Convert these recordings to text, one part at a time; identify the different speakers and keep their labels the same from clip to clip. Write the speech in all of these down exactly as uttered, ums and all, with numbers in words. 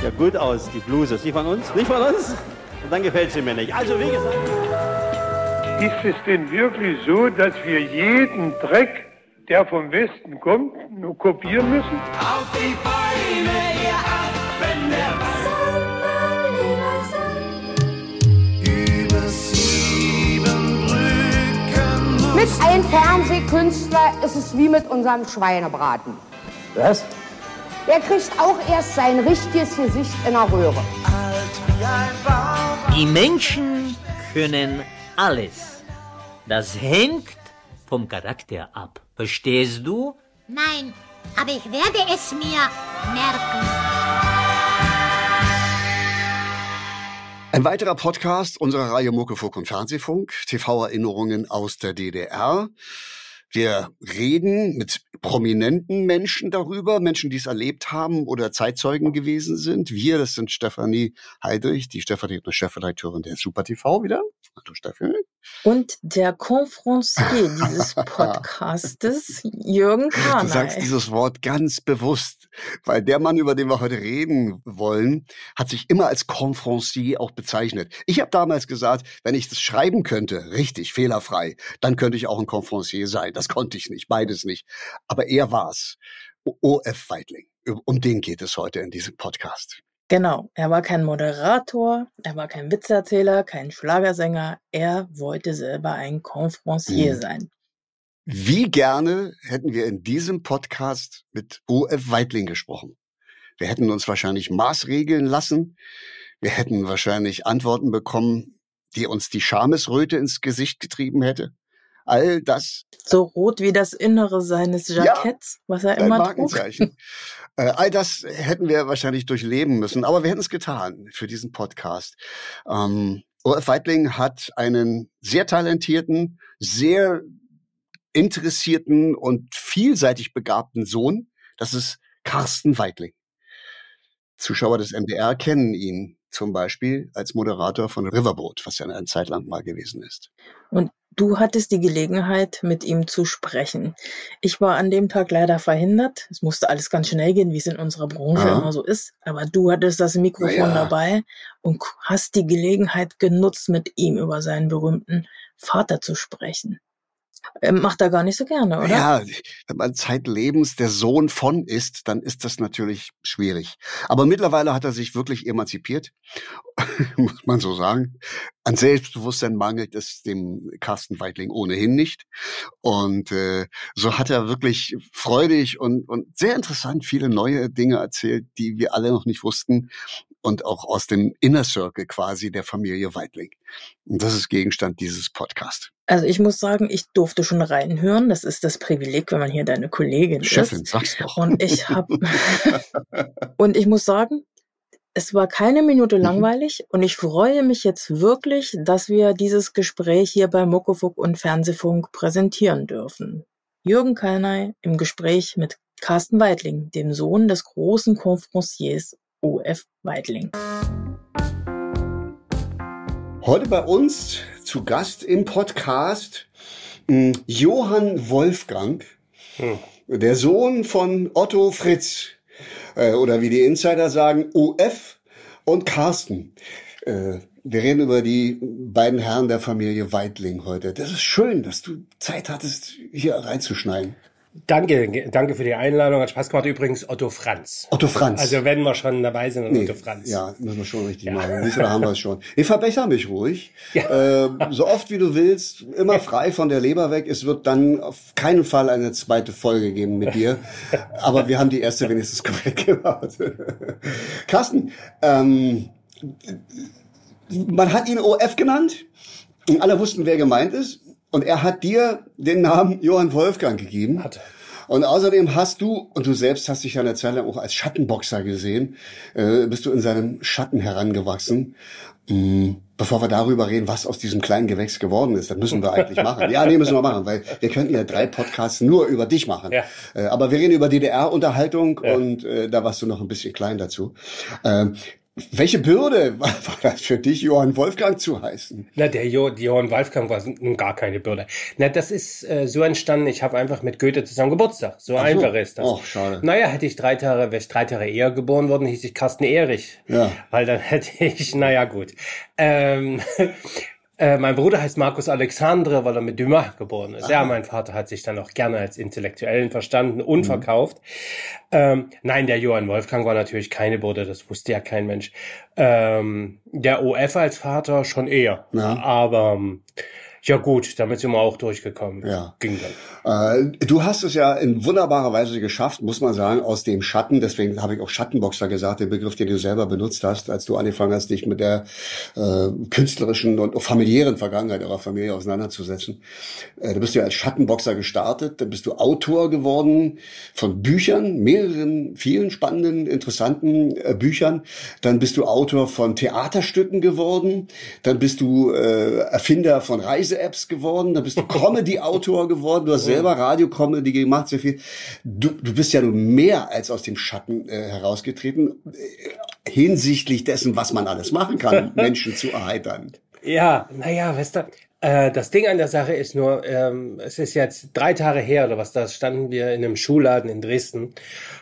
Speaker 1: ja gut aus, die Bluse. Ist die von uns? Nicht von uns? Und dann gefällt sie mir nicht. Also wie gesagt...
Speaker 2: Ist es denn wirklich so, dass wir jeden Dreck, der vom Westen kommt, nur kopieren müssen?
Speaker 3: Auf die Beine, ihr Acht, wenn der über sieben Brücken.
Speaker 4: Mit einem Fernsehkünstler ist es wie mit unserem Schweinebraten.
Speaker 5: Was?
Speaker 4: Der kriegt auch erst sein richtiges Gesicht in der Röhre.
Speaker 3: Alt wie ein Baum.
Speaker 6: Die Menschen können alles. Das hängt vom Charakter ab. Verstehst du?
Speaker 7: Nein, aber ich werde es mir merken.
Speaker 8: Ein weiterer Podcast unserer Reihe Muckefuck und Fernsehfunk, T V-Erinnerungen aus der D D R. Wir reden mit prominenten Menschen darüber, Menschen, die es erlebt haben oder Zeitzeugen gewesen sind. Wir, das sind Stefanie Heydrich, die stellvertretende Chefredakteurin der Super T V wieder. Hallo Stefanie.
Speaker 9: Und der Confrancier dieses Podcastes, Jürgen Karnay.
Speaker 8: Du sagst dieses Wort ganz bewusst, weil der Mann, über den wir heute reden wollen, hat sich immer als Confrancier auch bezeichnet. Ich habe damals gesagt, wenn ich das schreiben könnte, richtig, fehlerfrei, dann könnte ich auch ein Confrancier sein. Das konnte ich nicht, beides nicht. Aber er war's. O F Weidling. Um den geht es heute in diesem Podcast.
Speaker 9: Genau, er war kein Moderator, er war kein Witzerzähler, kein Schlagersänger, er wollte selber ein Confrancier mhm. sein.
Speaker 8: Wie gerne hätten wir in diesem Podcast mit O F Weidling gesprochen. Wir hätten uns wahrscheinlich maßregeln lassen, wir hätten wahrscheinlich Antworten bekommen, die uns die Schamesröte ins Gesicht getrieben hätte. All das.
Speaker 9: So rot wie das Innere seines Jacketts, ja, was er immer
Speaker 8: Markenzeichen. trug. Äh, all das hätten wir wahrscheinlich durchleben müssen, aber wir hätten es getan für diesen Podcast. Ähm, O F Weidling hat einen sehr talentierten, sehr interessierten und vielseitig begabten Sohn. Das ist Carsten Weidling. Zuschauer des M D R kennen ihn zum Beispiel als Moderator von Riverboat, was ja eine Zeit lang mal gewesen ist.
Speaker 9: Und du hattest die Gelegenheit, mit ihm zu sprechen. Ich war an dem Tag leider verhindert. Es musste alles ganz schnell gehen, wie es in unserer Branche Aha. immer so ist. Aber du hattest das Mikrofon ja. dabei und hast die Gelegenheit genutzt, mit ihm über seinen berühmten Vater zu sprechen. Er macht er gar nicht so gerne, oder?
Speaker 8: Ja, wenn man zeitlebens der Sohn von ist, dann ist das natürlich schwierig. Aber mittlerweile hat er sich wirklich emanzipiert, muss man so sagen. An Selbstbewusstsein mangelt es dem Carsten Weidling ohnehin nicht. Und äh, so hat er wirklich freudig und, und sehr interessant viele neue Dinge erzählt, die wir alle noch nicht wussten. Und auch aus dem Inner Circle quasi der Familie Weidling. Und das ist Gegenstand dieses Podcasts.
Speaker 9: Also ich muss sagen, ich durfte schon reinhören. Das ist das Privileg, wenn man hier deine Kollegin
Speaker 8: Chefin,
Speaker 9: ist.
Speaker 8: sag's doch.
Speaker 9: Und ich hab und ich muss sagen, es war keine Minute langweilig. Und ich freue mich jetzt wirklich, dass wir dieses Gespräch hier bei Muckefuck und Fernsehfunk präsentieren dürfen. Jürgen Karnay im Gespräch mit Carsten Weidling, dem Sohn des großen Confranciers O F Weidling.
Speaker 8: Heute bei uns zu Gast im Podcast mh, Johann Wolfgang, hm. der Sohn von Otto Fritz, äh, oder wie die Insider sagen, O F und Carsten. Äh, wir reden über die beiden Herren der Familie Weidling heute. Das ist schön, dass du Zeit hattest, hier reinzuschneiden.
Speaker 5: Danke, danke für die Einladung. Hat Spaß gemacht. Übrigens Otto Franz.
Speaker 8: Otto Franz.
Speaker 5: Also wenn wir schon dabei sind, dann nee, Otto Franz.
Speaker 8: Ja, müssen wir schon richtig ja. machen. Wie haben wir es schon? Ich verbessere mich ruhig.
Speaker 5: Ja.
Speaker 8: Äh, so oft wie du willst, immer frei von der Leber weg. Es wird dann auf keinen Fall eine zweite Folge geben mit dir. Aber wir haben die erste wenigstens korrekt gemacht. Carsten, ähm, man hat ihn O F genannt. Und alle wussten, wer gemeint ist. Und er hat dir den Namen Johann Wolfgang gegeben.
Speaker 5: Hat.
Speaker 8: Und außerdem hast du, und du selbst hast dich ja eine Zeit lang auch als Schattenboxer gesehen, äh, bist du in seinem Schatten herangewachsen. Mhm. Bevor wir darüber reden, was aus diesem kleinen Gewächs geworden ist, das müssen wir eigentlich machen. Ja, nee, müssen wir machen, weil wir könnten ja drei Podcasts nur über dich machen.
Speaker 5: Ja.
Speaker 8: Äh, aber wir reden über D D R-Unterhaltung
Speaker 5: ja.
Speaker 8: und äh, da warst du noch ein bisschen klein dazu. Ähm, Welche Bürde war, war das für dich, Johann Wolfgang zu heißen?
Speaker 5: Na, der jo Johann Wolfgang war nun gar keine Bürde. Na, das ist äh, so entstanden, ich habe einfach mit Goethe zusammen Geburtstag. So
Speaker 8: Ach
Speaker 5: einfach
Speaker 8: so.
Speaker 5: ist das.
Speaker 8: Och, schade.
Speaker 5: Naja, hätte ich drei Tage, wäre ich drei Tage eher geboren worden, hieß ich Carsten Erich.
Speaker 8: Ja.
Speaker 5: Weil dann hätte ich, naja, gut. Ähm, Äh, mein Bruder heißt Markus Alexandre, weil er mit Dumas geboren ist. Aha. Ja, mein Vater hat sich dann auch gerne als Intellektuellen verstanden und mhm. verkauft. Ähm, nein, der Johann Wolfgang war natürlich keine Bürde, das wusste ja kein Mensch. Ähm, der O F als Vater schon eher. Ja. Aber ja gut, damit sind wir auch durchgekommen.
Speaker 8: Ja.
Speaker 5: Ging dann.
Speaker 8: Äh, du hast es ja in wunderbarer Weise geschafft, muss man sagen, aus dem Schatten, deswegen habe ich auch Schattenboxer gesagt, den Begriff, den du selber benutzt hast, als du angefangen hast, dich mit der äh, künstlerischen und familiären Vergangenheit eurer Familie auseinanderzusetzen. Äh, du bist ja als Schattenboxer gestartet, dann bist du Autor geworden von Büchern, mehreren, vielen spannenden, interessanten äh, Büchern. Dann bist du Autor von Theaterstücken geworden. Dann bist du äh, Erfinder von Reise Apps geworden, da bist du Comedy-Autor geworden, du hast selber Radio-Comedy gemacht, sehr viel. Du, du bist ja nun mehr als aus dem Schatten äh, herausgetreten, äh, hinsichtlich dessen, was man alles machen kann, um Menschen zu erheitern.
Speaker 5: Ja, naja, weißt du, äh, das Ding an der Sache ist nur, ähm, es ist jetzt drei Tage her oder was, da standen wir in einem Schuhladen in Dresden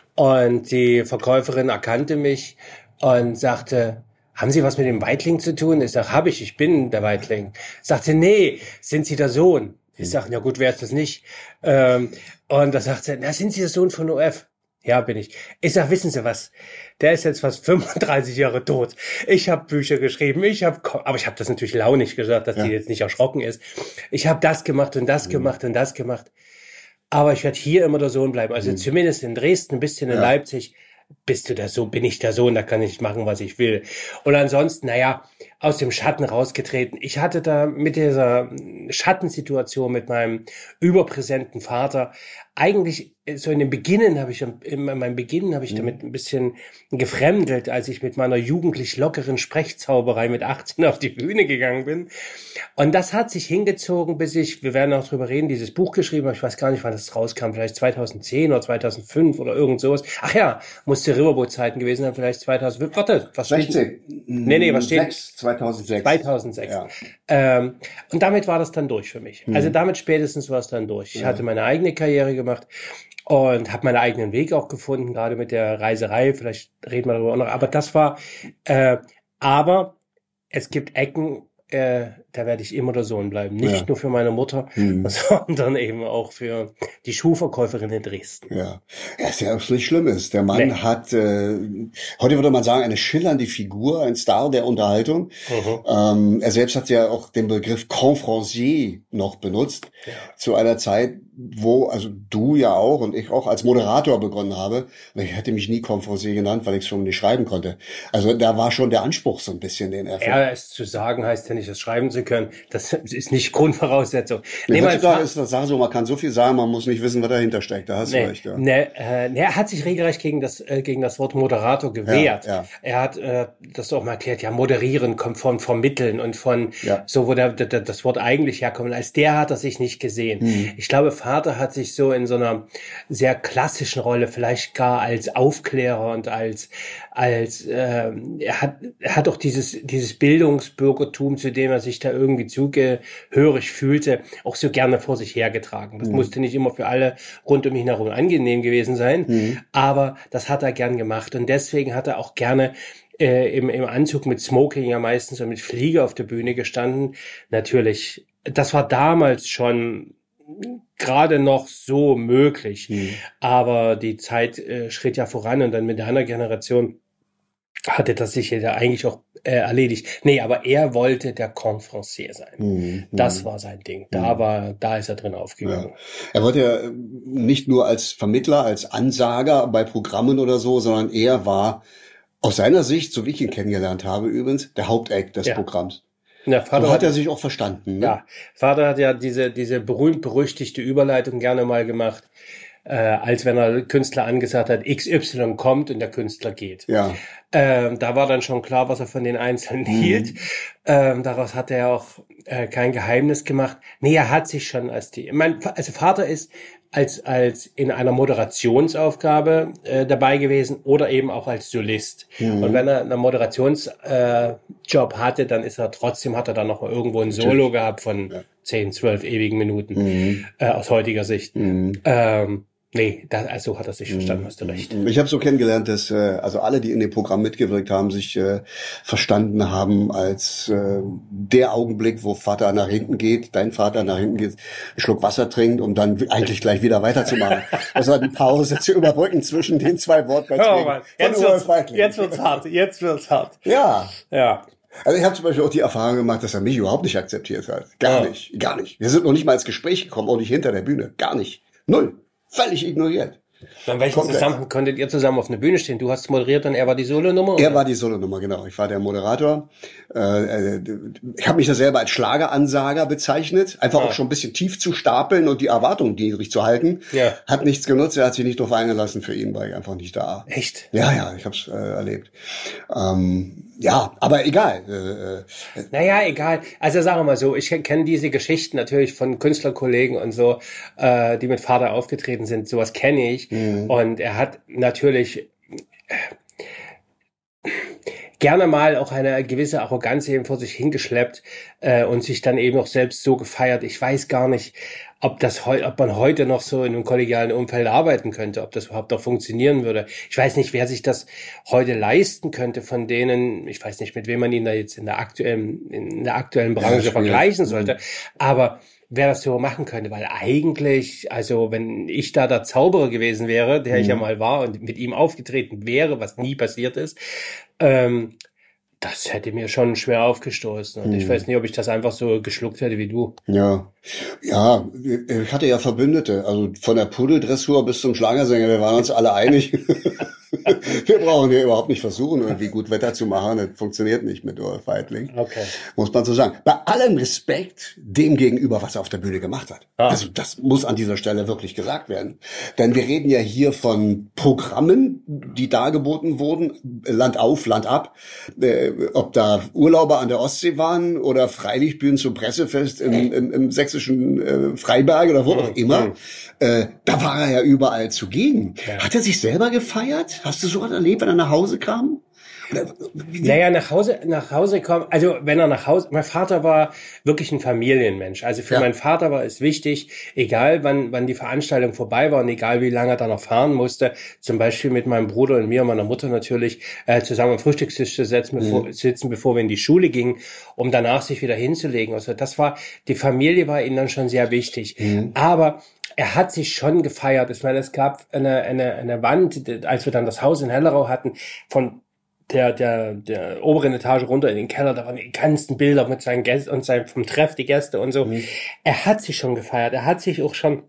Speaker 5: und die Verkäuferin erkannte mich und sagte, haben Sie was mit dem Weitling zu tun? Ich sag, hab ich, ich bin der Weitling. Sagt sie, nee, sind Sie der Sohn? Ich sag, na gut, wer ist das nicht? Ähm, und da sagt sie, na, sind Sie der Sohn von O F? Ja, bin ich. Ich sag, wissen Sie was? Der ist jetzt fast fünfunddreißig Jahre tot. Ich habe Bücher geschrieben, ich habe, aber ich habe das natürlich launig gesagt, dass ja. die jetzt nicht erschrocken ist. Ich habe das gemacht und das mhm. gemacht und das gemacht. Aber ich werde hier immer der Sohn bleiben. Also mhm. zumindest in Dresden, ein bisschen in ja. Leipzig. Bist du der Sohn, bin ich der Sohn, da kann ich machen, was ich will. Und ansonsten, naja, aus dem Schatten rausgetreten. Ich hatte da mit dieser Schattensituation mit meinem überpräsenten Vater eigentlich so in den Beginnen habe ich, in meinem Beginn habe ich damit ein bisschen gefremdelt, als ich mit meiner jugendlich lockeren Sprechzauberei mit achtzehn auf die Bühne gegangen bin. Und das hat sich hingezogen, bis ich, wir werden auch drüber reden, dieses Buch geschrieben habe. Ich weiß gar nicht, wann das rauskam, vielleicht zweitausendzehn oder zweitausendfünf oder irgend sowas. Ach ja, musste Riverboat-Zeiten gewesen sein, vielleicht zweitausendfünf. Warte, was steht?
Speaker 8: sechzehn.
Speaker 5: Nee, nee, was steht?
Speaker 8: zweitausendsechs.
Speaker 5: zweitausendsechs.
Speaker 8: Ja.
Speaker 5: Ähm, und damit war das dann durch für mich.
Speaker 8: Mhm.
Speaker 5: Also damit spätestens war es dann durch. Ich
Speaker 8: ja.
Speaker 5: hatte meine eigene Karriere gemacht und habe meinen eigenen Weg auch gefunden, gerade mit der Reiserei. Vielleicht reden wir darüber auch noch. Aber das war, äh, aber es gibt Ecken, äh, da werde ich immer der Sohn bleiben. Nicht ja. nur für meine Mutter, mhm. sondern eben auch für die Schuhverkäuferin in Dresden.
Speaker 8: Ja, ja, ist ja auch nicht Schlimmes. Der Mann nee. hat, äh, heute würde man sagen, eine schillernde Figur, ein Star der Unterhaltung. Mhm. Ähm, er selbst hat ja auch den Begriff Confrancier noch benutzt, ja. zu einer Zeit, wo, also du ja auch und ich auch als Moderator begonnen habe. Ich hätte mich nie Confrancier genannt, weil ich es schon nicht schreiben konnte. Also da war schon der Anspruch so ein bisschen, den er...
Speaker 5: Ja, es zu sagen heißt ja nicht, es schreiben zu können. Das ist nicht Grundvoraussetzung.
Speaker 8: Nee, heutzutage ist das Sache so, man kann so viel sagen, man muss nicht wissen, was dahinter steckt. Da hast
Speaker 5: nee,
Speaker 8: du recht, ja.
Speaker 5: Nee, äh, nee, er hat sich regelrecht gegen das, äh, gegen das Wort Moderator gewehrt.
Speaker 8: Ja, ja.
Speaker 5: Er hat äh, das auch mal erklärt, ja, moderieren kommt von vermitteln und von ja. so, wo der, der, das Wort eigentlich herkommt. Als der hat er sich nicht gesehen. Hm. Ich glaube, Vater hat sich so in so einer sehr klassischen Rolle, vielleicht gar als Aufklärer und als, als äh, er hat, er hat auch dieses, dieses Bildungsbürgertum, zu dem er sich da irgendwie zugehörig fühlte, auch so gerne vor sich hergetragen. Das mhm. musste nicht immer für alle rund um ihn herum angenehm gewesen sein, mhm. aber das hat er gern gemacht und deswegen hat er auch gerne äh, im, im Anzug mit Smoking ja meistens und mit Fliege auf der Bühne gestanden. Natürlich, das war damals schon gerade noch so möglich, mhm. aber die Zeit äh, schritt ja voran und dann mit einer Generation hatte das sich ja eigentlich auch äh, erledigt. Nee, aber er wollte der Confrancier sein. Mhm. Das war sein Ding. Da mhm. war, da ist er drin aufgegangen.
Speaker 8: Ja. Er wollte ja nicht nur als Vermittler, als Ansager bei Programmen oder so, sondern er war aus seiner Sicht, so wie ich ihn kennengelernt habe übrigens, der Haupteck des ja. Programms.
Speaker 5: Ja, Vater
Speaker 8: so hat
Speaker 5: hat
Speaker 8: er sich auch verstanden. Ne?
Speaker 5: Ja, Vater hat ja diese diese berühmt-berüchtigte Überleitung gerne mal gemacht, äh, als wenn er Künstler angesagt hat, X Y kommt und der Künstler geht.
Speaker 8: Ja.
Speaker 5: Ähm, da war dann schon klar, was er von den Einzelnen mhm. hielt. Ähm, daraus hat er auch äh, kein Geheimnis gemacht. Nee, er hat sich schon als die... Mein also Vater ist als als in einer Moderationsaufgabe äh, dabei gewesen oder eben auch als Solist. Mhm. Und wenn er einen Moderationsjob äh, Job hatte, dann ist er trotzdem, hat er dann noch irgendwo ein Solo Natürlich. gehabt von ja. zehn, zwölf ewigen Minuten mhm. äh, aus heutiger Sicht. Mhm. Ähm, Nee, da, also hat er sich verstanden, hast du recht.
Speaker 8: Ich habe so kennengelernt, dass äh, also alle, die in dem Programm mitgewirkt haben, sich äh, verstanden haben als äh, der Augenblick, wo Vater nach hinten geht, dein Vater nach hinten geht, einen Schluck Wasser trinkt, um dann eigentlich gleich wieder weiterzumachen. Das war die Pause zu überbrücken zwischen den zwei Wortbeiträgen.
Speaker 5: Oh Mann, jetzt wird's, jetzt wird's hart, jetzt wird's hart.
Speaker 8: Ja.
Speaker 5: Ja.
Speaker 8: Also ich habe zum Beispiel auch die Erfahrung gemacht, dass er mich überhaupt nicht akzeptiert hat. Gar ja. nicht, gar nicht. Wir sind noch nicht mal ins Gespräch gekommen, auch nicht hinter der Bühne. Gar nicht. Null. Völlig ignoriert.
Speaker 5: In welchem Zusammenhang konntet ihr zusammen auf einer Bühne stehen? Du hast moderiert und er war die Solonummer?
Speaker 8: Er war die Solonummer, genau. Ich war der Moderator. Äh, ich habe mich da selber als Schlageransager bezeichnet. Einfach ah. auch schon ein bisschen tief zu stapeln und die Erwartungen niedrig zu halten. Ja. Hat nichts genutzt. Er hat sich nicht drauf eingelassen. Für ihn war ich einfach nicht da.
Speaker 5: Echt?
Speaker 8: Ja, ja, ich habe es äh, erlebt. Ähm, ja, aber egal. Äh,
Speaker 5: äh, naja, egal. Also sagen wir mal so, ich kenne diese Geschichten natürlich von Künstlerkollegen und so, äh, die mit Vater aufgetreten sind. Sowas kenne ich. Mhm. Und er hat natürlich gerne mal auch eine gewisse Arroganz eben vor sich hingeschleppt äh, und sich dann eben auch selbst so gefeiert. Ich weiß gar nicht, ob das heu, ob man heute noch so in einem kollegialen Umfeld arbeiten könnte, ob das überhaupt noch funktionieren würde. Ich weiß nicht, wer sich das heute leisten könnte von denen. Ich weiß nicht, mit wem man ihn da jetzt in der aktuellen in der aktuellen Branche ja, vergleichen sollte. Aber wer das so machen könnte, weil eigentlich, also wenn ich da der Zauberer gewesen wäre, der mhm. ich ja mal war und mit ihm aufgetreten wäre, was nie passiert ist, ähm, das hätte mir schon schwer aufgestoßen. Und mhm. ich weiß nicht, ob ich das einfach so geschluckt hätte wie du.
Speaker 8: Ja, ja, ich hatte ja Verbündete, also von der Pudeldressur bis zum Schlagersänger, wir waren uns alle einig. Wir brauchen hier überhaupt nicht versuchen, irgendwie gut Wetter zu machen. Das funktioniert nicht mit Ulf Weidling.
Speaker 5: Okay.
Speaker 8: Muss man so sagen. Bei allem Respekt dem gegenüber, was er auf der Bühne gemacht hat. Ah. Also das muss an dieser Stelle wirklich gesagt werden. Denn wir reden ja hier von Programmen, die dargeboten wurden, Land auf, Land ab. Äh, ob da Urlauber an der Ostsee waren oder Freilichtbühnen zum Pressefest im, im, im sächsischen äh, Freiberg oder wo mhm. auch immer. Mhm. Äh, da war er ja überall zugegen. Ja. Hat er sich selber gefeiert? Hast du sowas erlebt, wenn er nach Hause kam?
Speaker 5: Oder, naja, nach Hause, nach Hause kommen, also wenn er nach Hause, mein Vater war wirklich ein Familienmensch. Also für ja. meinen Vater war es wichtig, egal wann, wann die Veranstaltung vorbei war und egal wie lange er da noch fahren musste, zum Beispiel mit meinem Bruder und mir und meiner Mutter natürlich, äh, zusammen am Frühstückstisch zu sitzen, mhm. bevor, sitzen, bevor wir in die Schule gingen, um danach sich wieder hinzulegen. Also das war, die Familie war ihnen dann schon sehr wichtig. Mhm. Aber er hat sich schon gefeiert. Ich meine, es gab eine, eine, eine Wand, als wir dann das Haus in Hellerau hatten, von der, der, der oberen Etage runter in den Keller, da waren die ganzen Bilder mit seinen Gästen und seinem, vom Treff, die Gäste und so. Mhm. Er hat sich schon gefeiert. Er hat sich auch schon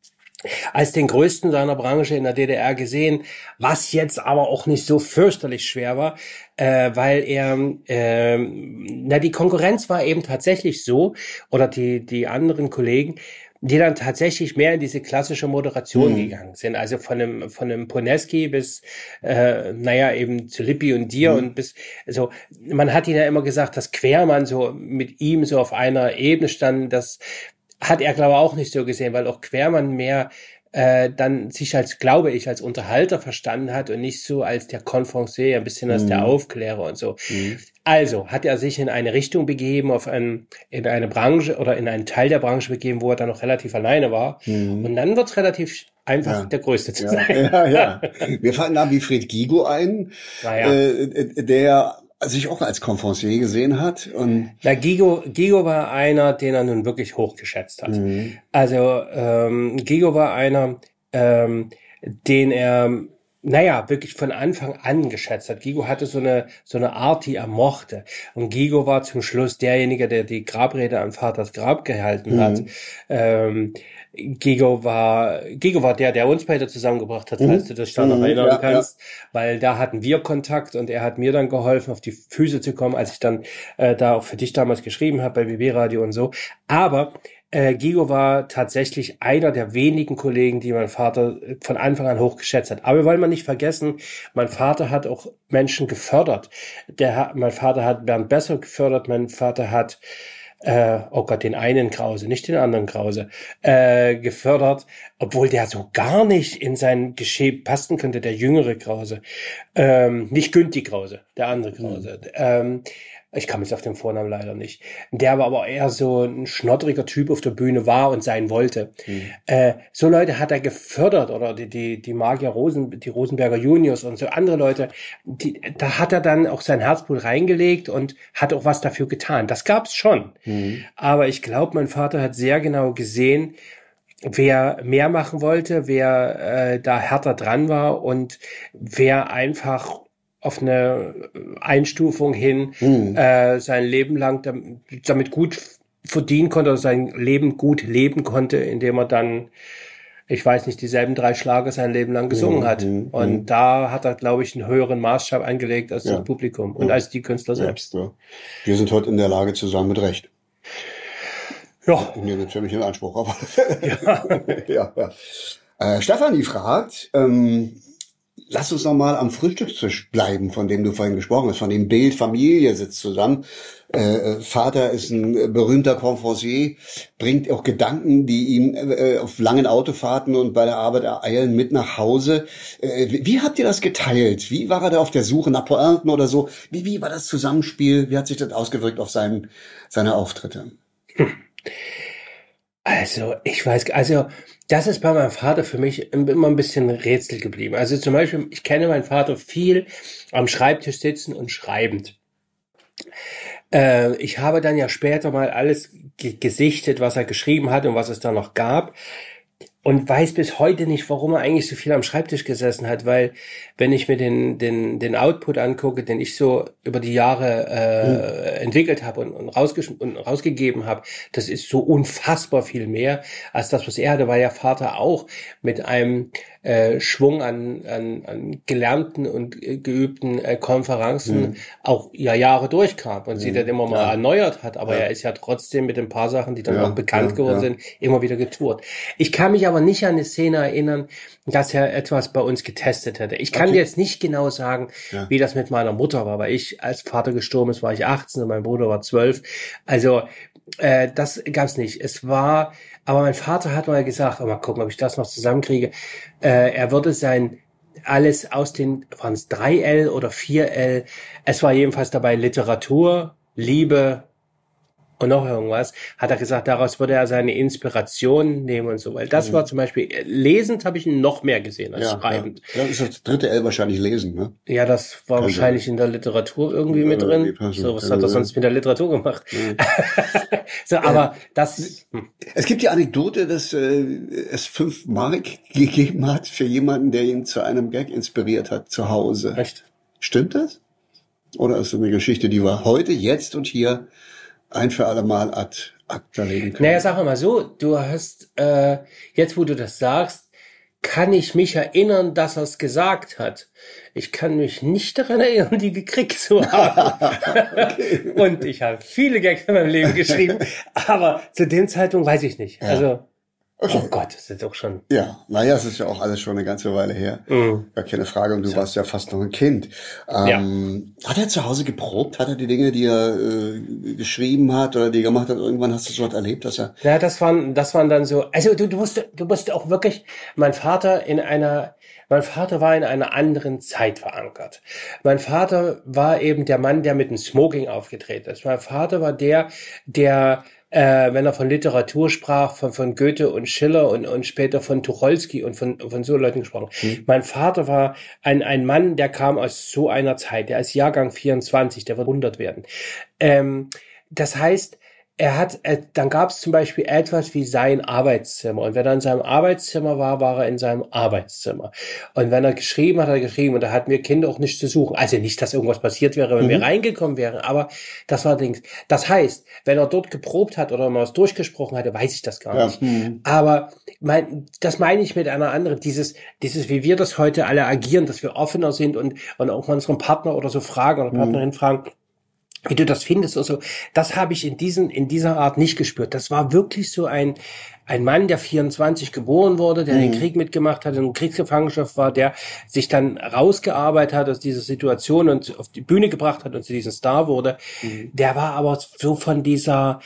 Speaker 5: als den größten seiner Branche in der D D R gesehen, was jetzt aber auch nicht so fürchterlich schwer war, äh, weil er, äh, na, die Konkurrenz war eben tatsächlich so, oder die, die anderen Kollegen, die dann tatsächlich mehr in diese klassische Moderation mhm. gegangen sind. Also von einem, von einem Poneski bis, äh, naja, eben zu Lippi und dir mhm. und bis, so, man hat ihn ja immer gesagt, dass Quermann so mit ihm so auf einer Ebene stand. Das hat er, glaube ich, auch nicht so gesehen, weil auch Quermann mehr äh, dann sich als, glaube ich, als Unterhalter verstanden hat und nicht so als der Conférencier, ein bisschen als mhm. der Aufklärer und so. Mhm. Also hat er sich in eine Richtung begeben, auf einen, in eine Branche oder in einen Teil der Branche begeben, wo er dann noch relativ alleine war. Mhm. Und dann wird's relativ einfach ja. der Größte zu
Speaker 8: ja.
Speaker 5: sein.
Speaker 8: Ja, ja. Mir fallen da wie Fred Gigo ein,
Speaker 5: naja.
Speaker 8: äh, der sich auch als Conférencier gesehen hat. Und
Speaker 5: Na, Gigo, Gigo war einer, den er nun wirklich hochgeschätzt hat. Mhm. Also ähm, Gigo war einer, ähm, den er naja, wirklich von Anfang an geschätzt hat. Gigo hatte so eine, so eine Art, die er mochte. Und Gigo war zum Schluss derjenige, der die Grabrede an Vaters Grab gehalten hat. Mhm. Ähm, Gigo war, Gigo war der, der uns beide zusammengebracht hat, mhm. falls du das da noch mhm, erinnern ja, kannst. Ja. Weil da hatten wir Kontakt und er hat mir dann geholfen, auf die Füße zu kommen, als ich dann äh, da auch für dich damals geschrieben habe bei B B Radio und so. Aber Äh, Gigo war tatsächlich einer der wenigen Kollegen, die mein Vater von Anfang an hochgeschätzt hat. Aber wir wollen mal nicht vergessen, mein Vater hat auch Menschen gefördert. Der hat, mein Vater hat Bernd Besser gefördert, mein Vater hat äh, oh Gott, den einen Krause, nicht den anderen Krause, äh, gefördert, obwohl der so gar nicht in sein Geschehen passen könnte, der jüngere Krause. Ähm, nicht Günthi Krause, der andere Krause. Mhm. Ähm, ich kam jetzt auf den Vornamen leider nicht. Der war aber eher so ein schnoddriger Typ auf der Bühne war und sein wollte. Mhm. Äh, so Leute hat er gefördert, oder die, die, die Magier Rosen, die Rosenberger Juniors und so andere Leute, die, da hat er dann auch sein Herzblut reingelegt und hat auch was dafür getan. Das gab's schon. Mhm. Aber ich glaube, mein Vater hat sehr genau gesehen, wer mehr machen wollte, wer äh, da härter dran war und wer einfach auf eine Einstufung hin hm. äh, sein Leben lang damit, damit gut verdienen konnte oder sein Leben gut leben konnte, indem er dann, ich weiß nicht, dieselben drei Schlager sein Leben lang gesungen hm, hat. Hm, und hm. da hat er, glaube ich, einen höheren Maßstab angelegt als ja. das Publikum und ja. als die Künstler ja. selbst. Ja.
Speaker 8: Wir sind heute in der Lage, zusammen mit Recht.
Speaker 5: Ja.
Speaker 8: Ich nehme natürlich in Anspruch, aber ja. ja, ja. Äh, Stefanie fragt, ähm, lass uns noch mal am Frühstückstisch bleiben, von dem du vorhin gesprochen hast, von dem Bild Familie sitzt zusammen. Äh, Vater ist ein berühmter Conferencier, bringt auch Gedanken, die ihm äh, auf langen Autofahrten und bei der Arbeit ereilen, mit nach Hause. Äh, wie, wie habt ihr das geteilt? Wie war er da auf der Suche nach Pointen oder so? Wie, wie war das Zusammenspiel? Wie hat sich das ausgewirkt auf seinen, seine Auftritte?
Speaker 5: Hm. Also, ich weiß, also, das ist bei meinem Vater für mich immer ein bisschen Rätsel geblieben. Also zum Beispiel, ich kenne meinen Vater viel am Schreibtisch sitzen und schreibend. Äh, ich habe dann ja später mal alles ge- gesichtet, was er geschrieben hat und was es da noch gab. Und weiß bis heute nicht, warum er eigentlich so viel am Schreibtisch gesessen hat, weil wenn ich mir den den den Output angucke, den ich so über die Jahre äh, mhm. entwickelt habe und, und, rausgesch- und rausgegeben habe, das ist so unfassbar viel mehr als das, was er hatte, weil ja Vater auch mit einem äh, Schwung an, an, an gelernten und äh, geübten äh, Konferenzen mhm. auch ja Jahre durchkam und mhm. sie dann immer mal ja. erneuert hat, aber ja. er ist ja trotzdem mit ein paar Sachen, die dann ja. auch bekannt ja. geworden ja. sind, immer wieder getourt. Ich kann mich aber nicht an eine Szene erinnern, dass er etwas bei uns getestet hätte. Ich kann okay. dir jetzt nicht genau sagen, ja. wie das mit meiner Mutter war, weil ich, als Vater gestorben ist, war ich achtzehn und mein Bruder war zwölf. Also äh, das gab's nicht. Es war, aber mein Vater hat mal gesagt, oh, mal gucken, ob ich das noch zusammenkriege, äh, er würde sein alles aus den, waren es drei L oder vier L, es war jedenfalls dabei Literatur, Liebe und noch irgendwas, hat er gesagt, daraus würde er seine Inspiration nehmen und so, weil das mhm. war zum Beispiel, lesend habe ich ihn noch mehr gesehen als
Speaker 8: ja,
Speaker 5: schreibend.
Speaker 8: Ja. Das ist das dritte L wahrscheinlich lesen, ne?
Speaker 5: Ja, das war kann wahrscheinlich sein. In der Literatur irgendwie ja, mit drin. So, was hat er sonst mit der Literatur gemacht? Ja. so, aber äh, das... Hm.
Speaker 8: Es gibt die Anekdote, dass äh, es fünf Mark gegeben hat für jemanden, der ihn zu einem Gag inspiriert hat, zu Hause.
Speaker 5: Echt?
Speaker 8: Stimmt das? Oder ist das eine Geschichte, die wir heute, jetzt und hier ein für alle Mal ad acta legen können?
Speaker 5: Naja, sag mal so, du hast, äh, jetzt wo du das sagst, kann ich mich erinnern, dass er es gesagt hat. Ich kann mich nicht daran erinnern, die gekriegt zu haben. okay. Und ich habe viele Gags in meinem Leben geschrieben, aber zu dem Zeitpunkt weiß ich nicht. Ja. Also, okay. Oh Gott, das ist auch schon...
Speaker 8: Ja, naja, es ist ja auch alles schon eine ganze Weile her. Mhm. Gar keine Frage, und du so. warst ja fast noch ein Kind. Ähm, ja. Hat er zu Hause geprobt? Hat er die Dinge, die er äh, geschrieben hat oder die er gemacht hat, irgendwann hast du so was erlebt, dass er...
Speaker 5: Ja, das waren, das waren dann so... Also du, du musst, du musst auch wirklich... Mein Vater in einer... Mein Vater war in einer anderen Zeit verankert. Mein Vater war eben der Mann, der mit dem Smoking aufgetreten ist. Mein Vater war der, der... Äh, wenn er von Literatur sprach, von, von Goethe und Schiller und, und später von Tucholsky und von, von so Leuten gesprochen. Mhm. Mein Vater war ein, ein Mann, der kam aus so einer Zeit, der ist Jahrgang vierundzwanzig, der wird hundert werden. Ähm, das heißt, er hat, äh, dann gab es zum Beispiel etwas wie sein Arbeitszimmer. Und wenn er in seinem Arbeitszimmer war, war er in seinem Arbeitszimmer. Und wenn er geschrieben hat, hat er geschrieben. Und da hatten wir Kinder auch nichts zu suchen. Also nicht, dass irgendwas passiert wäre, wenn mhm. wir reingekommen wären. Aber das war Dings. Das heißt, wenn er dort geprobt hat oder mal was durchgesprochen hatte, weiß ich das gar ja. nicht. Mhm. Aber mein, das meine ich mit einer anderen. Dieses, dieses, wie wir das heute alle agieren, dass wir offener sind und, und auch unseren Partner oder so fragen oder Partnerin mhm. fragen, wie du das findest oder so, das habe ich in diesen, in dieser Art nicht gespürt. Das war wirklich so ein, ein Mann, der vierundzwanzig geboren wurde, der mhm. den Krieg mitgemacht hat, in Kriegsgefangenschaft war, der sich dann rausgearbeitet hat aus dieser Situation und auf die Bühne gebracht hat und zu diesem Star wurde. Mhm. Der war aber so von dieser,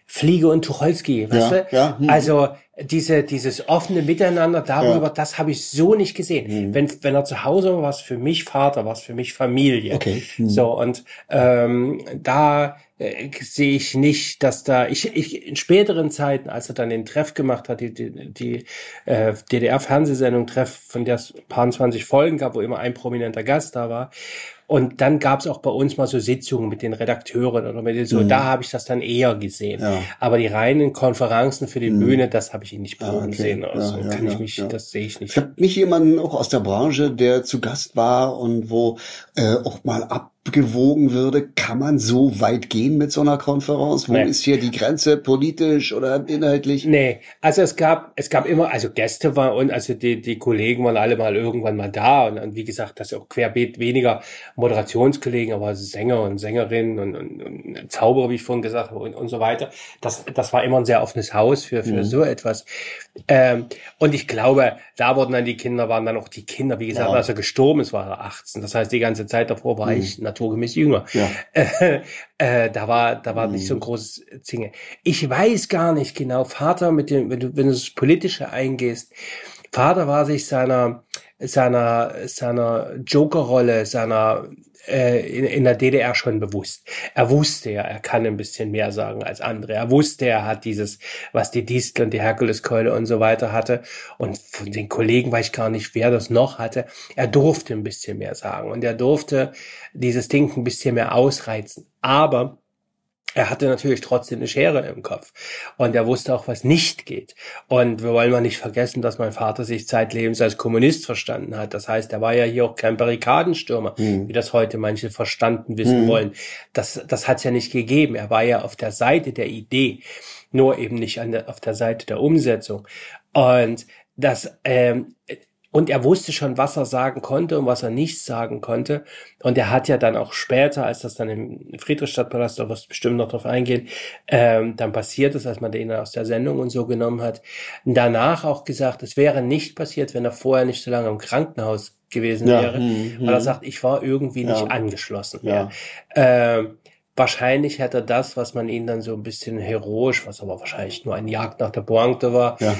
Speaker 5: Fliege und Tucholsky, weißt
Speaker 8: Ja,
Speaker 5: du?
Speaker 8: ja, hm.
Speaker 5: Also diese dieses offene Miteinander darüber,
Speaker 8: Ja.
Speaker 5: das habe ich so nicht gesehen.
Speaker 8: Hm.
Speaker 5: Wenn wenn er zu Hause war, war es für mich Vater, war es für mich Familie.
Speaker 8: Okay. Hm.
Speaker 5: So und ähm, da äh, sehe ich nicht, dass da ich ich in späteren Zeiten, als er dann den Treff gemacht hat, die die, die äh, D D R-Fernsehsendung Treff, von der es ein paar zwanzig Folgen gab, wo immer ein prominenter Gast da war. Und dann gab es auch bei uns mal so Sitzungen mit den Redakteuren oder mit den so,
Speaker 8: Mhm.
Speaker 5: da habe ich das dann eher gesehen.
Speaker 8: Ja.
Speaker 5: Aber die reinen Konferenzen für die
Speaker 8: Mhm.
Speaker 5: Bühne, das habe ich ihn nicht
Speaker 8: Ah, okay.
Speaker 5: gesehen. Also
Speaker 8: Ja, ja,
Speaker 5: kann ich
Speaker 8: ja,
Speaker 5: mich,
Speaker 8: ja.
Speaker 5: das sehe ich
Speaker 8: Ich
Speaker 5: nicht.
Speaker 8: habe nicht jemanden auch aus der Branche, der zu Gast war und wo äh, auch mal abgewogen würde, kann man so weit gehen mit so einer Konferenz? Wo
Speaker 5: Nee.
Speaker 8: ist hier die Grenze politisch oder inhaltlich?
Speaker 5: Nee, also es gab, es gab immer, also Gäste waren und also die, die Kollegen waren alle mal irgendwann mal da und, und wie gesagt, das ist auch querbeet weniger Moderationskollegen, aber Sänger und Sängerinnen und, und, und Zauberer, wie ich vorhin gesagt habe, und, und so weiter. Das, das war immer ein sehr offenes Haus für, für
Speaker 8: Mhm.
Speaker 5: so etwas. Ähm, und ich glaube, da wurden dann die Kinder, waren dann auch die Kinder, wie gesagt,
Speaker 8: Ja.
Speaker 5: als er gestorben ist, war er achtzehn. Das heißt, die ganze Zeit davor war
Speaker 8: Mhm.
Speaker 5: ich naturgemäß jünger.
Speaker 8: Ja.
Speaker 5: Äh, äh, da war, da war
Speaker 8: Mhm.
Speaker 5: nicht so ein großes Zinge. Ich weiß gar nicht genau, Vater, mit dem, wenn du, wenn du das Politische eingehst, Vater war sich seiner, seiner, seiner Jokerrolle, seiner, äh, in, in der D D R schon bewusst. Er wusste ja, er kann ein bisschen mehr sagen als andere. Er wusste, er hat dieses, was die Distel und die Herkuleskeule und so weiter hatte. Und von den Kollegen weiß ich gar nicht, wer das noch hatte. Er durfte ein bisschen mehr sagen und er durfte dieses Ding ein bisschen mehr ausreizen. Aber er hatte natürlich trotzdem eine Schere im Kopf. Und er wusste auch, was nicht geht. Und wir wollen mal nicht vergessen, dass mein Vater sich zeitlebens als Kommunist verstanden hat. Das heißt, er war ja hier auch kein Barrikadenstürmer,
Speaker 8: Mhm.
Speaker 5: wie das heute manche verstanden wissen
Speaker 8: Mhm.
Speaker 5: wollen. Das, das hat es ja nicht gegeben. Er war ja auf der Seite der Idee, nur eben nicht an der, auf der Seite der Umsetzung. Und das, ähm, Und er wusste schon, was er sagen konnte und was er nicht sagen konnte. Und er hat ja dann auch später, als das dann im Friedrichstadtpalast, da wirst du bestimmt noch drauf eingehen, ähm, dann passiert ist, als man den aus der Sendung und so genommen hat, danach auch gesagt, es wäre nicht passiert, wenn er vorher nicht so lange im Krankenhaus gewesen
Speaker 8: Ja,
Speaker 5: wäre.
Speaker 8: hm,
Speaker 5: Weil er
Speaker 8: hm.
Speaker 5: sagt, ich war irgendwie
Speaker 8: Ja.
Speaker 5: nicht angeschlossen.
Speaker 8: Ja.
Speaker 5: Ähm, Wahrscheinlich hätte er das, was man ihn dann so ein bisschen heroisch, was aber wahrscheinlich nur eine Jagd nach der Pointe war,
Speaker 8: Ja.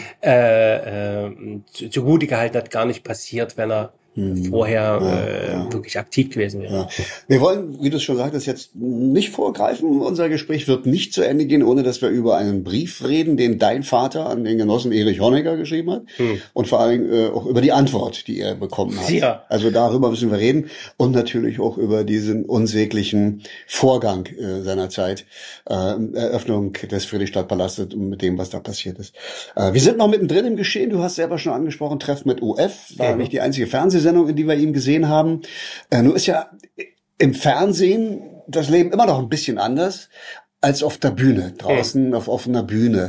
Speaker 5: äh, äh, zu, zugute gehalten hat, gar nicht passiert, wenn er
Speaker 8: Hm.
Speaker 5: vorher
Speaker 8: Ja,
Speaker 5: äh,
Speaker 8: ja.
Speaker 5: wirklich aktiv gewesen wäre.
Speaker 8: Ja. Wir wollen, wie du es schon sagtest, jetzt nicht vorgreifen. Unser Gespräch wird nicht zu Ende gehen, ohne dass wir über einen Brief reden, den dein Vater an den Genossen Erich Honecker geschrieben hat.
Speaker 5: Hm.
Speaker 8: Und vor allem äh, auch über die Antwort, die er bekommen hat.
Speaker 5: Ja.
Speaker 8: Also darüber müssen wir reden. Und natürlich auch über diesen unsäglichen Vorgang äh, seiner Zeit, äh, Eröffnung des Friedrichstadtpalastes und mit dem, was da passiert ist. Äh, wir sind noch mittendrin im Geschehen. Du hast selber schon angesprochen, Treff mit O F. War
Speaker 5: Mhm.
Speaker 8: nicht die einzige Fernsehsendung, in die wir ihn gesehen haben. Äh, nur ist ja im Fernsehen das Leben immer noch ein bisschen anders als auf der Bühne, draußen auf offener Bühne.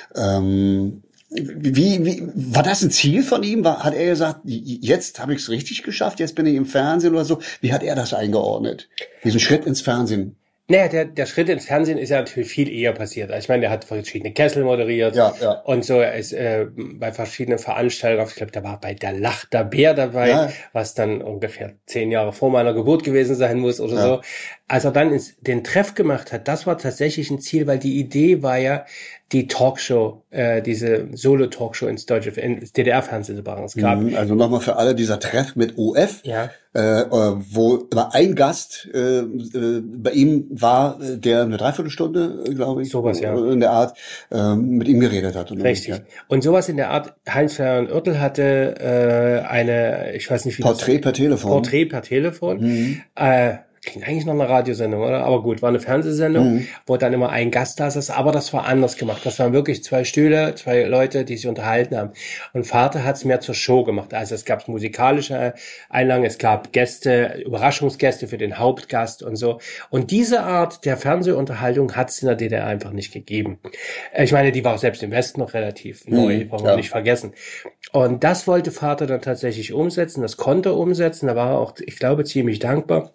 Speaker 8: Ähm, wie, wie, war das ein Ziel von ihm? War, hat er gesagt, jetzt habe ich es richtig geschafft, jetzt bin ich im Fernsehen oder so? Wie hat er das eingeordnet? Diesen Schritt ins Fernsehen?
Speaker 5: Naja, der, der Schritt ins Fernsehen ist ja natürlich viel eher passiert. Also ich meine, der hat verschiedene Kessel moderiert
Speaker 8: Ja, ja.
Speaker 5: und so. Er ist äh, bei verschiedenen Veranstaltungen, ich glaube, der war bei der Lacht der Bär dabei,
Speaker 8: Ja.
Speaker 5: was dann ungefähr zehn Jahre vor meiner Geburt gewesen sein muss oder
Speaker 8: Ja.
Speaker 5: so. Als er dann ins, den Treff gemacht hat, das war tatsächlich ein Ziel, weil die Idee war ja, die Talkshow, äh, diese Solo-Talkshow ins deutsche, ins D D R-Fernsehen zu machen. Es gab,
Speaker 8: Mhm, also nochmal für alle dieser Treff mit O F,
Speaker 5: ja,
Speaker 8: äh, äh, wo immer ein Gast äh, äh, bei ihm war, äh, der eine Dreiviertelstunde, äh, glaube ich,
Speaker 5: Sowas, ja.
Speaker 8: in der Art, äh, mit ihm geredet hat. Und
Speaker 5: richtig.
Speaker 8: Ja.
Speaker 5: Und sowas in der Art, Heinz-Ferdinand Oertel hatte äh, eine, ich weiß nicht, wie
Speaker 8: Porträt
Speaker 5: das,
Speaker 8: per Telefon.
Speaker 5: Porträt per Telefon.
Speaker 8: Mhm.
Speaker 5: Äh, klingt eigentlich noch eine Radiosendung, oder? Aber gut, war eine Fernsehsendung,
Speaker 8: Mhm.
Speaker 5: wo dann immer ein Gast da saß, aber das war anders gemacht. Das waren wirklich zwei Stühle, zwei Leute, die sich unterhalten haben. Und Vater hat es mehr zur Show gemacht. Also es gab musikalische Einlagen, es gab Gäste, Überraschungsgäste für den Hauptgast und so. Und diese Art der Fernsehunterhaltung hat es in der D D R einfach nicht gegeben. Ich meine, die war auch selbst im Westen noch relativ neu,
Speaker 8: Mhm,
Speaker 5: wollen wir
Speaker 8: ja.
Speaker 5: nicht vergessen. Und das wollte Vater dann tatsächlich umsetzen, das konnte er umsetzen, da war er auch, ich glaube, ziemlich dankbar.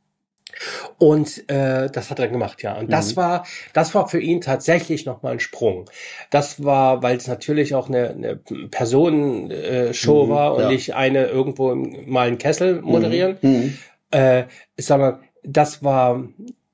Speaker 5: Und äh, das hat er gemacht, ja. Und das
Speaker 8: Mhm.
Speaker 5: war, das war für ihn tatsächlich nochmal ein Sprung. Das war, weil es natürlich auch eine, eine Personenshow
Speaker 8: Mhm,
Speaker 5: war und
Speaker 8: ja.
Speaker 5: nicht eine irgendwo im, mal einen Kessel moderieren,
Speaker 8: Mhm.
Speaker 5: äh, sondern das war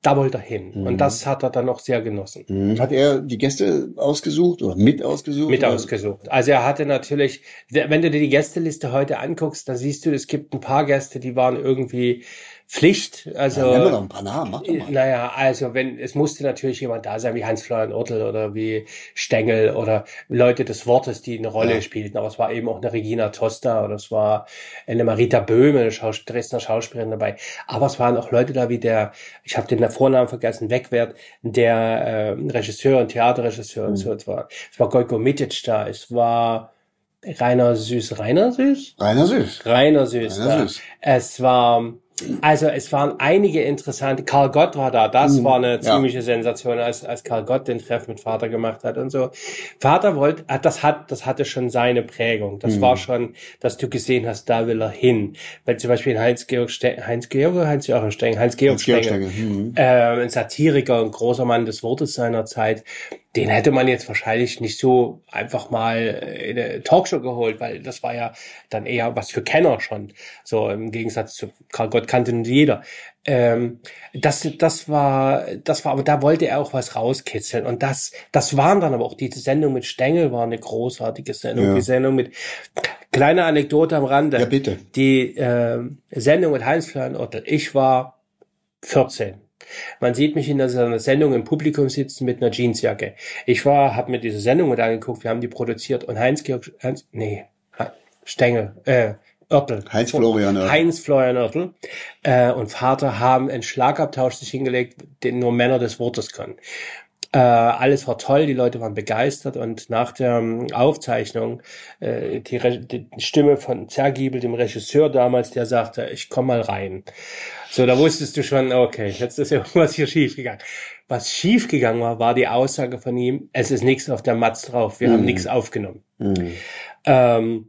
Speaker 5: da wollte er hin.
Speaker 8: Mhm.
Speaker 5: Und das hat er dann auch sehr genossen.
Speaker 8: Mhm. Hat er die Gäste ausgesucht oder mit ausgesucht?
Speaker 5: Mit
Speaker 8: oder?
Speaker 5: ausgesucht. Also er hatte natürlich, wenn du dir die Gästeliste heute anguckst, dann siehst du, es gibt ein paar Gäste, die waren irgendwie Pflicht. Also,
Speaker 8: ja, nennen wir noch ein paar Namen, mach doch mal.
Speaker 5: Naja, also wenn, es musste natürlich jemand da sein, wie Hans-Florian Ortel oder wie Stengel oder Leute des Wortes, die eine Rolle
Speaker 8: Ja.
Speaker 5: spielten. Aber es war eben auch eine Regina Tosta oder es war eine Marita Böhme, eine Schaus- Dresdner Schauspielerin dabei. Aber es waren auch Leute da wie der, ich habe den Vornamen vergessen, Wegwert, der äh, Regisseur und Theaterregisseur und
Speaker 8: Mhm.
Speaker 5: so. Es war, es war Gojko Mitic da, es war Rainer Süß, Rainer Süß?
Speaker 8: Rainer Süß.
Speaker 5: Rainer Süß.
Speaker 8: Rainer
Speaker 5: da.
Speaker 8: Süß.
Speaker 5: Es war, also es waren einige interessante, Karl Gott war da, das
Speaker 8: Mhm.
Speaker 5: war eine
Speaker 8: Ja.
Speaker 5: ziemliche Sensation, als, als Karl Gott den Treff mit Vater gemacht hat und so. Vater wollte, ah, das hat, das hatte schon seine Prägung. Das
Speaker 8: Mhm.
Speaker 5: war schon, dass du gesehen hast, da will er hin. Weil zum Beispiel Heinz-Georg Stengel, Heinz-Georg oder Heinz-Joachim Stengel, Heinz-Georg
Speaker 8: Hans-Georg
Speaker 5: Stengel,
Speaker 8: Stengel. Mhm.
Speaker 5: äh, ein Satiriker und großer Mann des Wortes seiner Zeit, den hätte man jetzt wahrscheinlich nicht so einfach mal in eine Talkshow geholt, weil das war ja dann eher was für Kenner schon. So im Gegensatz zu Karl Gott kannte nun jeder. Ähm, das, das war, das war, aber da wollte er auch was rauskitzeln. Und das, das waren dann aber auch diese Sendung mit Stengel war eine großartige Sendung.
Speaker 8: Ja.
Speaker 5: Die Sendung mit, kleine Anekdote am Rande.
Speaker 8: Ja, bitte.
Speaker 5: Die ähm, Sendung mit Heinz-Florian Ortel. Ich war vierzehn. Man sieht mich in der Sendung im Publikum sitzen mit einer Jeansjacke. Ich war, habe mir diese Sendung mit angeguckt, wir haben die produziert und Heinz-Georg, Heinz, nee, Stengel, äh, Oertel.
Speaker 8: Heinz-Florian Oertel.
Speaker 5: Heinz-Florian Oertel äh, und Vater haben einen Schlagabtausch sich hingelegt, den nur Männer des Wortes können. Äh, alles war toll, die Leute waren begeistert und nach der ähm, Aufzeichnung äh, die, Re- die Stimme von Zergiebel, dem Regisseur damals, der sagte, ich komm mal rein. So, da wusstest du schon, okay, jetzt ist irgendwas hier schiefgegangen. Was schiefgegangen war, war die Aussage von ihm, es ist nichts auf der Matz drauf, wir
Speaker 8: Mhm.
Speaker 5: haben nichts aufgenommen.
Speaker 8: Mhm.
Speaker 5: Ähm,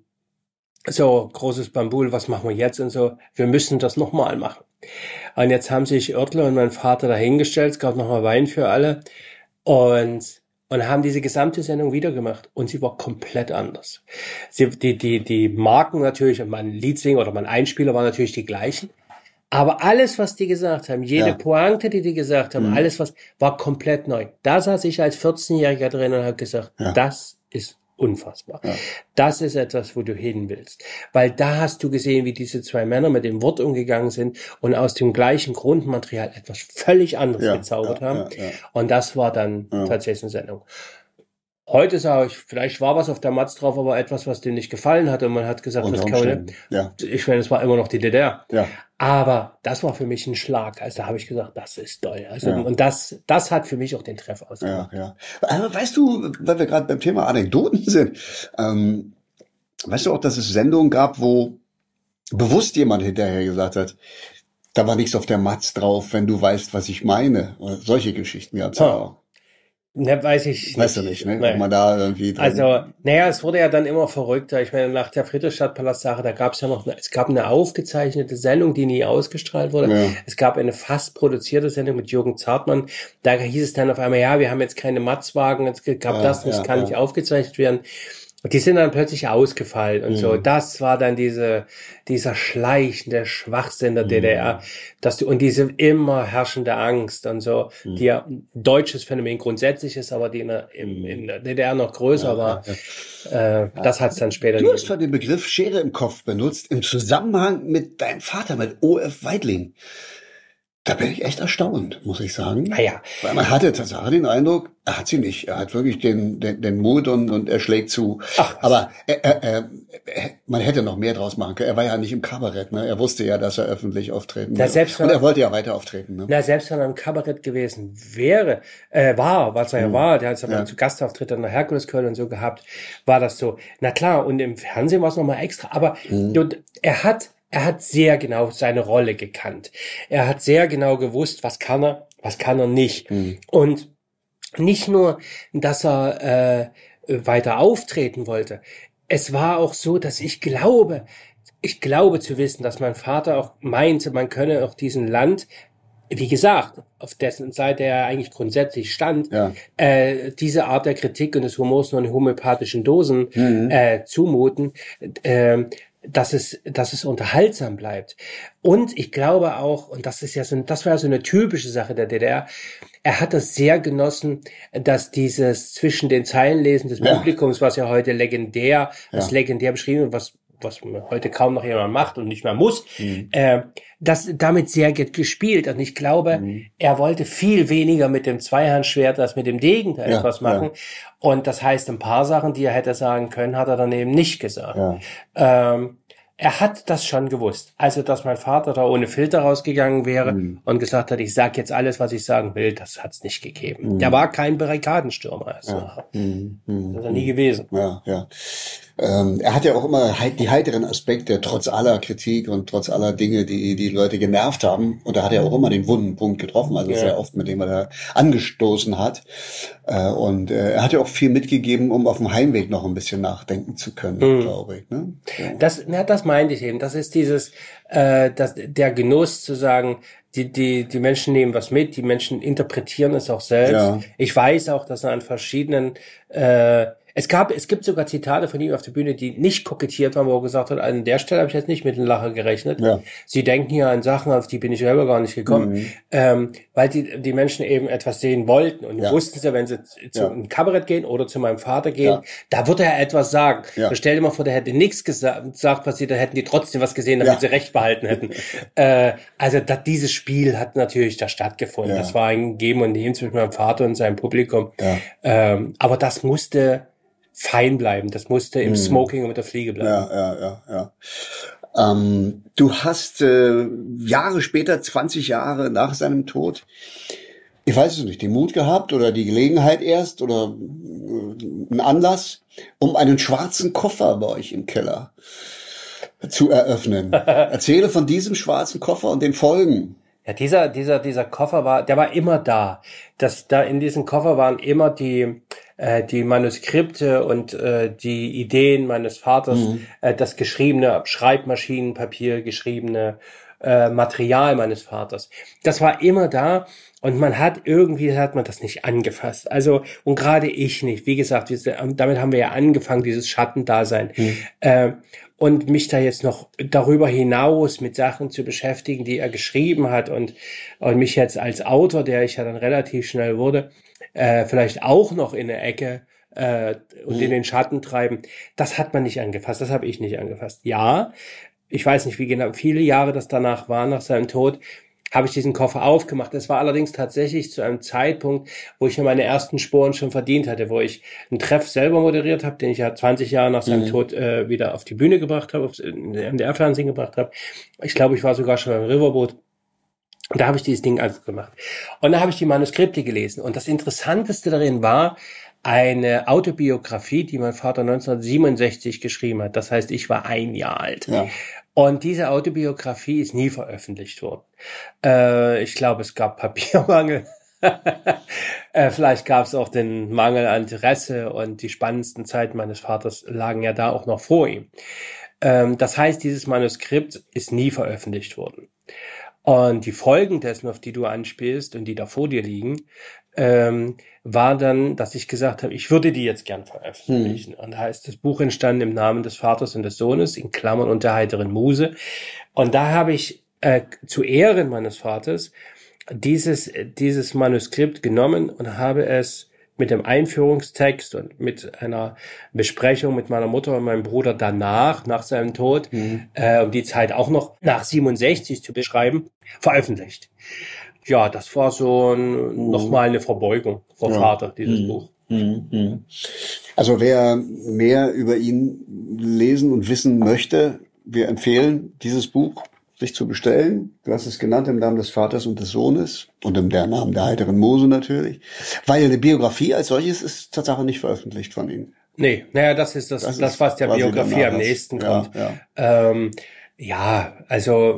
Speaker 5: so, großes Bambul, was machen wir jetzt und so, wir müssen das nochmal machen. Und jetzt haben sich Oertel und mein Vater dahingestellt, es gab nochmal Wein für alle und und haben diese gesamte Sendung wieder gemacht und sie war komplett anders. Sie, die die die Marken natürlich und mein Leadsinger oder mein Einspieler waren natürlich die gleichen, aber alles, was die gesagt haben, jede
Speaker 8: Ja.
Speaker 5: Pointe, die die gesagt haben,
Speaker 8: Mhm.
Speaker 5: alles was war komplett neu. Da saß ich als vierzehnjähriger drin und habe gesagt,
Speaker 8: Ja.
Speaker 5: das ist unfassbar.
Speaker 8: Ja.
Speaker 5: Das ist etwas, wo du hin willst. Weil da hast du gesehen, wie diese zwei Männer mit dem Wort umgegangen sind und aus dem gleichen Grundmaterial etwas völlig anderes
Speaker 8: Ja,
Speaker 5: gezaubert
Speaker 8: ja,
Speaker 5: haben.
Speaker 8: ja, ja.
Speaker 5: Und das war dann
Speaker 8: Ja.
Speaker 5: tatsächlich eine Sendung. Heute sage ich, vielleicht war was auf der Matz drauf, aber etwas, was dir nicht gefallen hat und man hat gesagt,
Speaker 8: Unter
Speaker 5: das kann man
Speaker 8: Umständen. Ja,
Speaker 5: nicht. Ich meine, es war immer noch die D D R.
Speaker 8: ja.
Speaker 5: Aber das war für mich ein Schlag. Also da habe ich gesagt, das ist toll. Also,
Speaker 8: Ja.
Speaker 5: und das, das hat für mich auch den Treffer ausgemacht.
Speaker 8: Ja, ja. Aber weißt du, weil wir gerade beim Thema Anekdoten sind, ähm, weißt du auch, dass es Sendungen gab, wo bewusst jemand hinterher gesagt hat, da war nichts auf der Matz drauf, wenn du weißt, was ich meine. Oder solche Geschichten gab's ja
Speaker 5: Ah.
Speaker 8: auch.
Speaker 5: Ne, weiß ich
Speaker 8: Weißt du nicht, ne?
Speaker 5: Nee.
Speaker 8: Ob man da irgendwie drin-
Speaker 5: Also, naja, es wurde ja dann immer verrückter. Ich meine, nach der Friedrichstadt-Palast-Sache, da gab es ja noch, eine, es gab eine aufgezeichnete Sendung, die nie ausgestrahlt wurde.
Speaker 8: Ja.
Speaker 5: Es gab eine fast produzierte Sendung mit Jürgen Zartmann. Da hieß es dann auf einmal, ja, wir haben jetzt keine Matzwagen, es gab
Speaker 8: Ja,
Speaker 5: das, das
Speaker 8: ja,
Speaker 5: kann
Speaker 8: ja.
Speaker 5: nicht aufgezeichnet werden. Und die sind dann plötzlich ausgefallen und so.
Speaker 8: Mhm.
Speaker 5: Das war dann diese, dieser schleichende Schwachsinn der
Speaker 8: Mhm.
Speaker 5: D D R, dass du, und diese immer herrschende Angst und so,
Speaker 8: Mhm.
Speaker 5: die ja ein deutsches Phänomen grundsätzlich ist, aber die in der, im, in der D D R noch größer
Speaker 8: Ja,
Speaker 5: war.
Speaker 8: ja,
Speaker 5: Äh, das hat's dann später
Speaker 8: Du hast
Speaker 5: gegeben.
Speaker 8: zwar den Begriff Schere im Kopf benutzt, im Zusammenhang mit deinem Vater, mit O F Weidling. Da bin ich echt erstaunt, muss ich sagen.
Speaker 5: Naja,
Speaker 8: Weil man hatte tatsächlich den Eindruck, er hat sie nicht. Er hat wirklich den, den, den Mut und, und er schlägt zu.
Speaker 5: Ach, was.
Speaker 8: Aber er, er, er, er, man hätte noch mehr draus machen können. Er war ja nicht im Kabarett, ne? Er wusste ja, dass er öffentlich auftreten
Speaker 5: Na,
Speaker 8: will.
Speaker 5: selbst wenn
Speaker 8: Und
Speaker 5: er-
Speaker 8: er wollte ja weiter auftreten, ne?
Speaker 5: na, selbst wenn er im Kabarett gewesen wäre, äh, war, was er ja war, der hat ja
Speaker 8: Ja.
Speaker 5: mal zu Gastauftritte in der Herkulesköln und so gehabt, war das so. Na klar, und im Fernsehen war es nochmal extra, aber du, er hat, er hat sehr genau seine Rolle gekannt. Er hat sehr genau gewusst, was kann er, was kann er nicht. Und nicht nur, dass er äh, weiter auftreten wollte. Es war auch so, dass ich glaube, ich glaube zu wissen, dass mein Vater auch meinte, man könne auch diesen Land, wie gesagt, auf dessen Seite er eigentlich grundsätzlich stand,
Speaker 8: Ja.
Speaker 5: äh, diese Art der Kritik und des Humors nur in homöopathischen Dosen
Speaker 8: Mhm.
Speaker 5: äh, zumuten. Ähm, dass es, dass es unterhaltsam bleibt. Und ich glaube auch, und das ist ja so, das war so eine typische Sache der D D R, er hat das sehr genossen, dass dieses zwischen den Zeilen lesen des
Speaker 8: Ja.
Speaker 5: Publikums, was ja heute legendär, als
Speaker 8: Ja.
Speaker 5: legendär beschrieben wird, was was heute kaum noch jemand macht und nicht mehr muss,
Speaker 8: Mhm.
Speaker 5: äh, das damit sehr ge- gespielt. Und ich glaube,
Speaker 8: Mhm.
Speaker 5: er wollte viel weniger mit dem Zweihandschwert als mit dem Degen da
Speaker 8: Ja,
Speaker 5: etwas machen.
Speaker 8: ja.
Speaker 5: Und das heißt, ein paar Sachen, die er hätte sagen können, hat er dann eben nicht gesagt.
Speaker 8: Ja.
Speaker 5: Ähm, er hat das schon gewusst. Also, dass mein Vater da ohne Filter rausgegangen wäre
Speaker 8: Mhm.
Speaker 5: und gesagt hat, ich sag jetzt alles, was ich sagen will, das hat's nicht gegeben.
Speaker 8: Mhm.
Speaker 5: Der war kein Barrikadenstürmer. Also,
Speaker 8: Ja. Mhm. Mhm.
Speaker 5: das ist er nie gewesen.
Speaker 8: Ja, ja. Ähm, er hat ja auch immer hei- die heiteren Aspekte, trotz aller Kritik und trotz aller Dinge, die die Leute genervt haben. Und da hat er auch immer den wunden Punkt getroffen, also
Speaker 5: Ja.
Speaker 8: sehr oft, mit dem er da angestoßen hat. Äh, und äh, er hat ja auch viel mitgegeben, um auf dem Heimweg noch ein bisschen nachdenken zu können,
Speaker 5: Mhm.
Speaker 8: glaube ich. Ne? So.
Speaker 5: Das, na, das meinte ich eben. Das ist dieses, äh, das, der Genuss zu sagen, die, die, die Menschen nehmen was mit, die Menschen interpretieren es auch selbst.
Speaker 8: Ja.
Speaker 5: Ich weiß auch, dass er an verschiedenen, äh, es gab, es gibt sogar Zitate von ihm auf der Bühne, die nicht kokettiert waren, wo er gesagt hat, an der Stelle habe ich jetzt nicht mit dem Lacher gerechnet.
Speaker 8: Ja.
Speaker 5: Sie denken hier an Sachen, auf die bin ich selber gar nicht gekommen,
Speaker 8: Mhm.
Speaker 5: ähm, weil die, die Menschen eben etwas sehen wollten und
Speaker 8: Ja.
Speaker 5: wussten sie, wenn sie zu
Speaker 8: Ja.
Speaker 5: einem Kabarett gehen oder zu meinem Vater gehen,
Speaker 8: Ja.
Speaker 5: da wird er etwas sagen.
Speaker 8: Ja.
Speaker 5: So stell dir mal vor, der hätte nichts gesa- gesagt passiert, da hätten die trotzdem was gesehen, damit
Speaker 8: Ja.
Speaker 5: sie recht behalten hätten. äh, also da, dieses Spiel hat natürlich da stattgefunden.
Speaker 8: Ja.
Speaker 5: Das war ein Geben und Nehmen zwischen meinem Vater und seinem Publikum.
Speaker 8: Ja.
Speaker 5: Ähm, aber das musste fein bleiben. Das musste im
Speaker 8: Mhm.
Speaker 5: Smoking und mit der Fliege bleiben.
Speaker 8: Ja, ja, ja, ja. Ähm, du hast äh, Jahre später, zwanzig Jahre nach seinem Tod, ich weiß es nicht, den Mut gehabt oder die Gelegenheit erst oder äh, einen Anlass, um einen schwarzen Koffer bei euch im Keller zu eröffnen. Erzähle von diesem schwarzen Koffer und den Folgen.
Speaker 5: Ja, dieser, dieser, dieser Koffer war, der war immer da. Das, da in diesem Koffer waren immer die, äh, die Manuskripte und äh, die Ideen meines Vaters,
Speaker 8: Mhm.
Speaker 5: äh, das geschriebene Schreibmaschinenpapier, geschriebene äh, Material meines Vaters. Das war immer da und man hat irgendwie, hat man das nicht angefasst. Also, und gerade ich nicht. Wie gesagt, diese, damit haben wir ja angefangen, dieses Schattendasein.
Speaker 8: Mhm.
Speaker 5: Äh, und mich da jetzt noch darüber hinaus mit Sachen zu beschäftigen, die er geschrieben hat und, und mich jetzt als Autor, der ich ja dann relativ schnell wurde, äh, vielleicht auch noch in eine Ecke äh, und in den Schatten treiben, das hat man nicht angefasst, das habe ich nicht angefasst. Ja, ich weiß nicht, wie genau, viele Jahre das danach waren, nach seinem Tod, habe ich diesen Koffer aufgemacht. Das war allerdings tatsächlich zu einem Zeitpunkt, wo ich ja meine ersten Sporen schon verdient hatte, wo ich einen Treff selber moderiert habe, den ich ja zwanzig Jahre nach seinem
Speaker 8: Mhm.
Speaker 5: Tod äh, wieder auf die Bühne gebracht habe, aufs M D R-Fernsehen gebracht habe. Ich glaube, ich war sogar schon beim Riverboat. Und da habe ich dieses Ding einfach gemacht. Und da habe ich die Manuskripte gelesen. Und das Interessanteste darin war eine Autobiografie, die mein Vater neunzehnhundertsiebenundsechzig geschrieben hat. Das heißt, ich war ein Jahr alt.
Speaker 8: Ja.
Speaker 5: Und diese Autobiografie ist nie veröffentlicht worden. Äh, ich glaube, es gab Papiermangel. äh, vielleicht gab es auch den Mangel an Interesse und die spannendsten Zeiten meines Vaters lagen ja da auch noch vor ihm. Ähm, das heißt, dieses Manuskript ist nie veröffentlicht worden. Und die Folgen dessen, auf die du anspielst und die da vor dir liegen, ähm, war dann, dass ich gesagt habe, ich würde die jetzt gern veröffentlichen. Und da ist das Buch entstanden im Namen des Vaters und des Sohnes, in Klammern und der heiteren Muse. Und da habe ich äh, zu Ehren meines Vaters dieses, dieses Manuskript genommen und habe es mit dem Einführungstext und mit einer Besprechung mit meiner Mutter und meinem Bruder danach, nach seinem Tod,
Speaker 8: Mhm.
Speaker 5: äh, um die Zeit auch noch nach siebenundsechzig zu beschreiben, veröffentlicht. Ja, das war so ein, nochmal eine Verbeugung vor
Speaker 8: Ja.
Speaker 5: Vater, dieses
Speaker 8: Mhm.
Speaker 5: Buch.
Speaker 8: Mhm. Mhm. Also wer mehr über ihn lesen und wissen möchte, wir empfehlen, dieses Buch sich zu bestellen. Du hast es genannt, im Namen des Vaters und des Sohnes und im der Namen der heiteren Muse natürlich. Weil eine Biografie als solches ist tatsächlich nicht veröffentlicht von ihm.
Speaker 5: Nee, naja, das ist das,
Speaker 8: Das
Speaker 5: das,
Speaker 8: ist
Speaker 5: was der
Speaker 8: quasi
Speaker 5: Biografie
Speaker 8: der
Speaker 5: am
Speaker 8: Nachlass.
Speaker 5: nächsten
Speaker 8: Ja,
Speaker 5: kommt.
Speaker 8: ja.
Speaker 5: Ähm, ja, also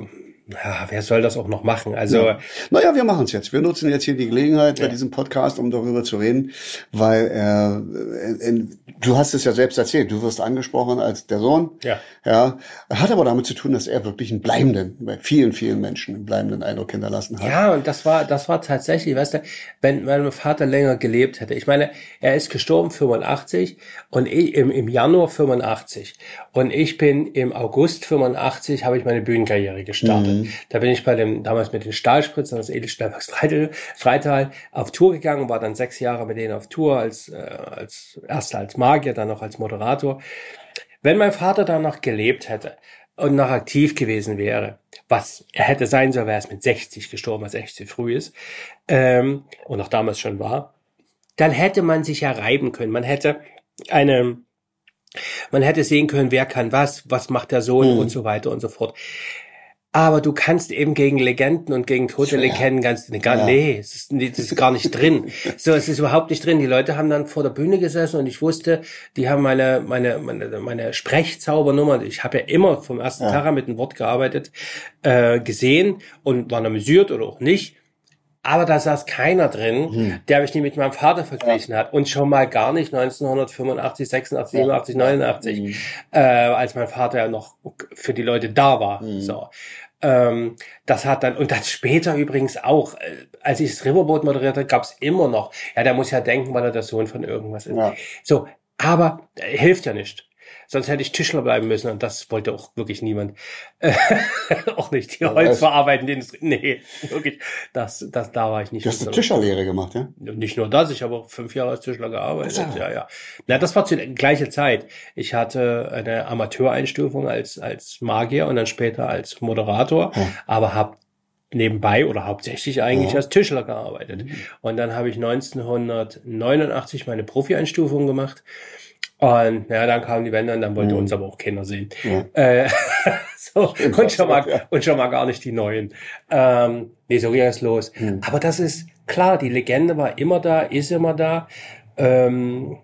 Speaker 5: ja, wer soll das auch noch machen? Also,
Speaker 8: ja. Naja, wir machen es jetzt. Wir nutzen jetzt hier die Gelegenheit
Speaker 5: ja.
Speaker 8: bei diesem Podcast, um darüber zu reden, weil äh, in, du hast es ja selbst erzählt, du wirst angesprochen als der Sohn.
Speaker 5: Ja.
Speaker 8: Ja. Hat aber damit zu tun, dass er wirklich einen bleibenden, bei vielen, vielen Menschen einen bleibenden Eindruck hinterlassen hat.
Speaker 5: Ja, und das war, das war tatsächlich, weißt du, wenn mein Vater länger gelebt hätte. Ich meine, er ist gestorben fünfundachtzig und ich im, im Januar fünfundachtzig. Und ich bin im August fünfundachtzig, habe ich meine Bühnenkarriere gestartet. Mhm. Da bin ich bei dem, damals mit den Stahlspritzern des Edelstahlwerks Freital auf Tour gegangen, war dann sechs Jahre mit denen auf Tour, als, äh, als, erst als Magier, dann noch als Moderator. Wenn mein Vater da noch gelebt hätte und noch aktiv gewesen wäre, was er hätte sein sollen, wäre es mit sechzig gestorben, was echt zu früh ist, ähm, und auch damals schon war, dann hätte man sich ja reiben können. Man hätte eine, man hätte sehen können, wer kann was, was macht der Sohn mhm. und so weiter und so fort. Aber du kannst eben gegen Legenden und gegen tote Legenden ganz, gar, ja. nee, es ist, das ist gar nicht drin. So, es ist überhaupt nicht drin. Die Leute haben dann vor der Bühne gesessen und ich wusste, die haben meine, meine, meine, meine Sprechzaubernummer, ich habe ja immer vom ersten ja. Tag an mit dem Wort gearbeitet, äh, gesehen und waren amüsiert oder auch nicht. Aber da saß keiner drin, hm. der mich nie mit meinem Vater verglichen ja. hat. Und schon mal gar nicht neunzehnhundertfünfundachtzig, sechsundachtzig, siebenundachtzig, neunundachtzig, hm. äh, als mein Vater ja noch für die Leute da war. Hm. So. Ähm, das hat dann, und das später übrigens auch, äh, als ich das Riverboat moderierte, gab es immer noch, ja, der muss ja denken, weil er der Sohn von irgendwas ist. Ja. So, aber äh, hilft ja nicht. Sonst hätte ich Tischler bleiben müssen und das wollte auch wirklich niemand. Auch nicht die holzverarbeitende Industrie. Nee, wirklich. Das, das, da war ich nicht.
Speaker 8: Du hast eine Tischlerlehre gemacht, ja?
Speaker 5: Nicht nur das, ich habe auch fünf Jahre als Tischler gearbeitet. Ja, ja. ja. Na, das war zur gleichen Zeit. Ich hatte eine Amateureinstufung als, als Magier und dann später als Moderator, ja. aber habe nebenbei oder hauptsächlich eigentlich ja. als Tischler gearbeitet. Mhm. Und dann habe ich neunzehnhundertneunundachtzig meine Profi-Einstufung gemacht. Und ja, dann kamen die Wände und dann wollte mhm. uns aber auch keiner sehen. Ja. Äh, so, und schon mal, ja. und schon mal gar nicht die neuen. Ähm, nee, so ging es los. Mhm. Aber das ist klar, die Legende war immer da, ist immer da. Ähm,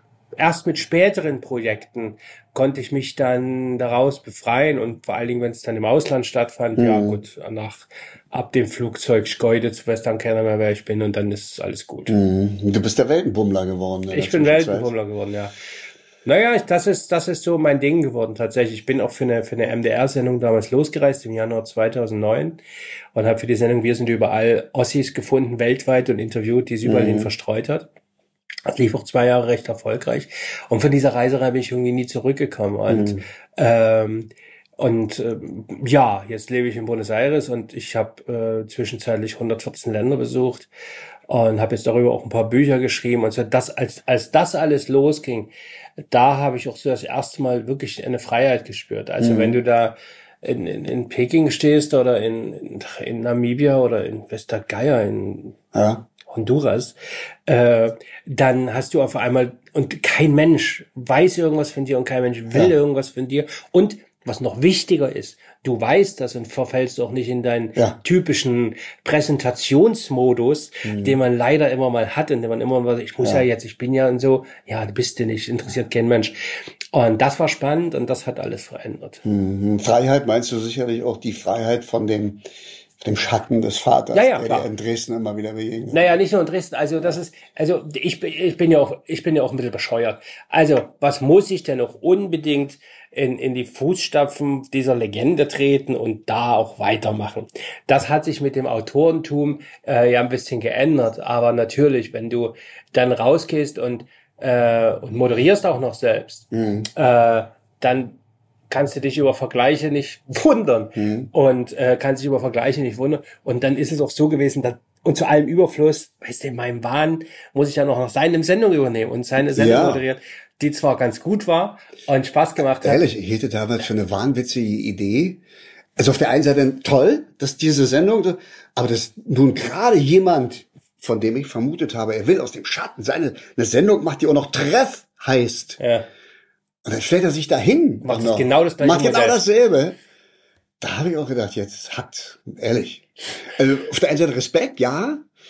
Speaker 5: erst mit späteren Projekten konnte ich mich dann daraus befreien und vor allen Dingen, wenn es dann im Ausland stattfand, mhm. ja gut, nach ab dem Flugzeug Schkeuditz zu weiß dann keiner mehr, wer ich bin und dann ist alles gut.
Speaker 8: Mhm. Du bist der Weltenbummler geworden.
Speaker 5: Ich bin Weltenbummler geworden, ja. Naja, das ist, das ist so mein Ding geworden tatsächlich. Ich bin auch für eine, für eine M D R-Sendung damals losgereist im Januar zweitausendneun und habe für die Sendung Wir sind überall Ossis gefunden weltweit und interviewt, die es überall mhm. hin verstreut hat. Das lief auch zwei Jahre recht erfolgreich. Und von dieser Reiserei bin ich irgendwie nie zurückgekommen. Und mhm. ähm, und äh, ja, jetzt lebe ich in Buenos Aires und ich habe äh, zwischenzeitlich hundertvierzehn Länder besucht und habe jetzt darüber auch ein paar Bücher geschrieben. Und so das, als als das alles losging, da habe ich auch so das erste Mal wirklich eine Freiheit gespürt. Also mhm. wenn du da in, in, in Peking stehst oder in, in, in Namibia oder in Westergeier, in ja. Honduras, äh, dann hast du auf einmal, und kein Mensch weiß irgendwas von dir und kein Mensch will ja. irgendwas von dir. Und was noch wichtiger ist, du weißt das und verfällst auch nicht in deinen ja. typischen Präsentationsmodus, mhm. den man leider immer mal hat, in dem man immer mal, ich muss ja. ja jetzt, ich bin ja und so, ja, du bist du nicht, interessiert kein Mensch. Und das war spannend und das hat alles verändert.
Speaker 8: Mhm. Freiheit meinst du sicherlich auch die Freiheit von dem dem Schatten des Vaters,
Speaker 5: ja, ja,
Speaker 8: der dir in Dresden immer wieder begegnet.
Speaker 5: Naja, nicht nur in Dresden, also das ist, also ich, ich bin ja auch, ich bin ja auch ein bisschen bescheuert. Also, was muss ich denn noch unbedingt in, in die Fußstapfen dieser Legende treten und da auch weitermachen? Das hat sich mit dem Autorentum äh, ja ein bisschen geändert, aber natürlich, wenn du dann rausgehst und, äh, und moderierst auch noch selbst, mhm. äh, dann kannst du dich über Vergleiche nicht wundern mhm. und äh, kannst dich über Vergleiche nicht wundern. Und dann ist es auch so gewesen, dass, und zu allem Überfluss, weißt du, in meinem Wahn muss ich ja noch, noch seine Sendung übernehmen und seine Sendung ja. moderieren, die zwar ganz gut war und Spaß gemacht hat.
Speaker 8: Ehrlich, ich hielt damals für eine wahnwitzige Idee. Also auf der einen Seite toll, dass diese Sendung, aber dass nun gerade jemand, von dem ich vermutet habe, er will aus dem Schatten seine eine Sendung macht, die auch noch Treff heißt.
Speaker 5: Ja.
Speaker 8: Und dann stellt er sich dahin.
Speaker 5: Macht das genau das gleiche
Speaker 8: Macht genau Modell. dasselbe. Da habe ich auch gedacht, jetzt hat, ehrlich. Also auf der einen Seite Respekt, ja.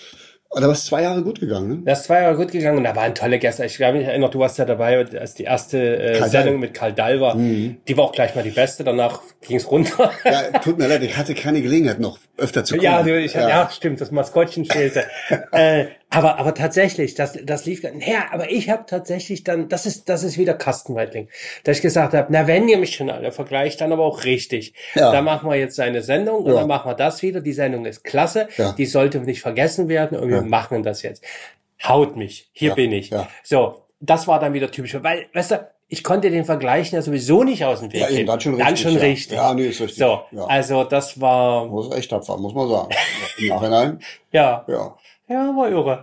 Speaker 8: Und da war es zwei Jahre gut gegangen, ne?
Speaker 5: Das ist zwei Jahre gut gegangen und da waren tolle Gäste. Ich kann mich erinnern, du warst ja dabei, als die erste äh,
Speaker 8: Karl
Speaker 5: Sendung
Speaker 8: Dall.
Speaker 5: mit Karl Dall war.
Speaker 8: Mhm.
Speaker 5: Die war auch gleich mal die beste, danach ging's runter.
Speaker 8: Ja, tut mir leid, ich hatte keine Gelegenheit, noch öfter zu kommen.
Speaker 5: Ja, du, ich, ja. ja, stimmt, das Maskottchen fehlte. äh, aber aber tatsächlich, das das lief. Naja, aber ich habe tatsächlich dann, das ist das ist wieder Kastenweitling, dass ich gesagt habe, na wenn ihr mich schon alle vergleicht, dann aber auch richtig.
Speaker 8: Ja.
Speaker 5: Dann machen wir jetzt eine Sendung und
Speaker 8: Ja.
Speaker 5: dann machen wir das wieder. Die Sendung ist klasse,
Speaker 8: Ja.
Speaker 5: die sollte nicht vergessen werden und wir
Speaker 8: Ja.
Speaker 5: machen das jetzt. Haut mich, hier
Speaker 8: Ja.
Speaker 5: bin ich.
Speaker 8: Ja.
Speaker 5: So, das war dann wieder typisch, weil, weißt du, ich konnte den Vergleichen ja sowieso nicht aus dem Weg
Speaker 8: Ja, eben,
Speaker 5: gehen.
Speaker 8: dann schon
Speaker 5: Dann
Speaker 8: richtig,
Speaker 5: schon
Speaker 8: ja.
Speaker 5: richtig.
Speaker 8: Ja, nee, ist richtig.
Speaker 5: So,
Speaker 8: Ja.
Speaker 5: also das war,
Speaker 8: Muss echt tapfer, muss man sagen. Im Nachhinein,
Speaker 5: ja,
Speaker 8: ja.
Speaker 5: ja, war irre.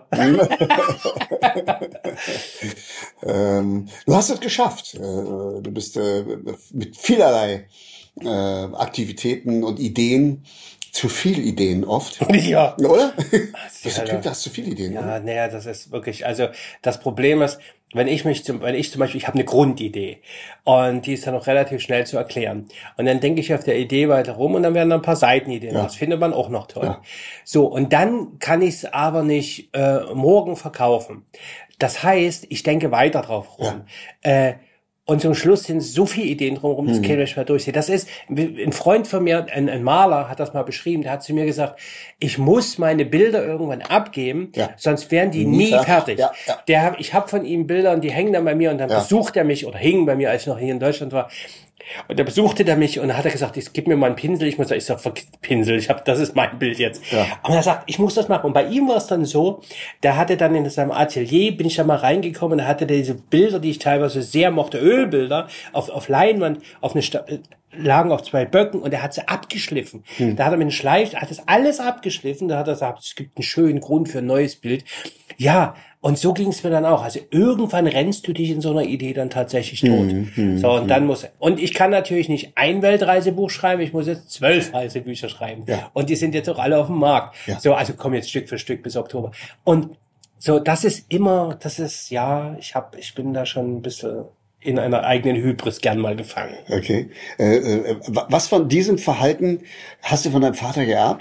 Speaker 8: ähm, du hast es geschafft. Äh, du bist äh, mit vielerlei äh, Aktivitäten und Ideen, zu viele Ideen oft.
Speaker 5: Ja.
Speaker 8: Oder?
Speaker 5: Das
Speaker 8: Bist
Speaker 5: ist
Speaker 8: du
Speaker 5: halt-
Speaker 8: Typ, du hast zu viele Ideen,
Speaker 5: Ja,
Speaker 8: oder?
Speaker 5: naja, das ist wirklich, also das Problem ist, wenn ich mich zum, wenn ich zum Beispiel, ich habe eine Grundidee und die ist dann auch relativ schnell zu erklären. Und dann denke ich auf der Idee weiter rum und dann werden da ein paar Seitenideen.
Speaker 8: Ja.
Speaker 5: Das findet man auch noch toll.
Speaker 8: Ja.
Speaker 5: So, und dann kann ich es aber nicht äh, morgen verkaufen. Das heißt, ich denke weiter drauf rum. Äh, und zum Schluss sind so viele Ideen drumherum, das käme ich mal durch. Das ist, ein Freund von mir, ein, ein Maler, hat das mal beschrieben, der hat zu mir gesagt, ich muss meine Bilder irgendwann abgeben,
Speaker 8: Ja.
Speaker 5: sonst wären die
Speaker 8: Nie
Speaker 5: nie
Speaker 8: fertig.
Speaker 5: fertig.
Speaker 8: Ja, ja.
Speaker 5: Der, ich habe von ihm Bilder und die hängen dann bei mir und dann
Speaker 8: Ja.
Speaker 5: besucht er mich oder hingen bei mir, als ich noch hier in Deutschland war. Und da besuchte der mich und dann hat er gesagt, ich gib mir mal einen Pinsel. Ich muss sagen, ich sag, vergiss Pinsel, ich hab, das ist mein Bild jetzt.
Speaker 8: Ja.
Speaker 5: Und er sagt, ich muss das machen. Und bei ihm war es dann so, der hatte dann in seinem Atelier, bin ich da mal reingekommen, da hatte der diese Bilder, die ich teilweise sehr mochte, Ölbilder, auf, auf Leinwand, auf eine Sta lagen auf zwei Böcken und er hat sie abgeschliffen.
Speaker 8: Hm.
Speaker 5: Da hat er mit einem Schleif, hat das alles abgeschliffen, da hat er gesagt, es gibt einen schönen Grund für ein neues Bild. Ja, und so ging es mir dann auch. Also irgendwann rennst du dich in so einer Idee dann tatsächlich tot.
Speaker 8: Hm, hm,
Speaker 5: so, und dann muss, und ich kann natürlich nicht ein Weltreisebuch schreiben, ich muss jetzt zwölf Reisebücher schreiben.
Speaker 8: Ja.
Speaker 5: Und die sind jetzt auch alle auf dem Markt.
Speaker 8: Ja.
Speaker 5: So, also kommen jetzt Stück für Stück bis Oktober. Und so, das ist immer, das ist, ja, ich hab, ich bin da schon ein bisschen in einer eigenen Hybris gern mal gefangen.
Speaker 8: Okay. Äh, äh, was von diesem Verhalten hast du von deinem Vater geerbt?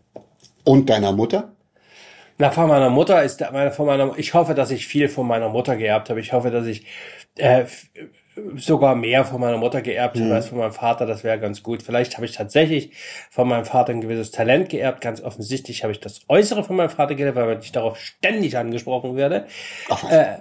Speaker 8: Und deiner Mutter?
Speaker 5: Na, von meiner Mutter ist, meine, von meiner, ich hoffe, dass ich viel von meiner Mutter geerbt habe. Ich hoffe, dass ich äh, f- sogar mehr von meiner Mutter geerbt habe als von meinem Vater. Das wäre ganz gut. Vielleicht habe ich tatsächlich von meinem Vater ein gewisses Talent geerbt. Ganz offensichtlich habe ich das Äußere von meinem Vater geerbt, weil ich darauf ständig angesprochen werde.
Speaker 8: Ach, was?
Speaker 5: Äh,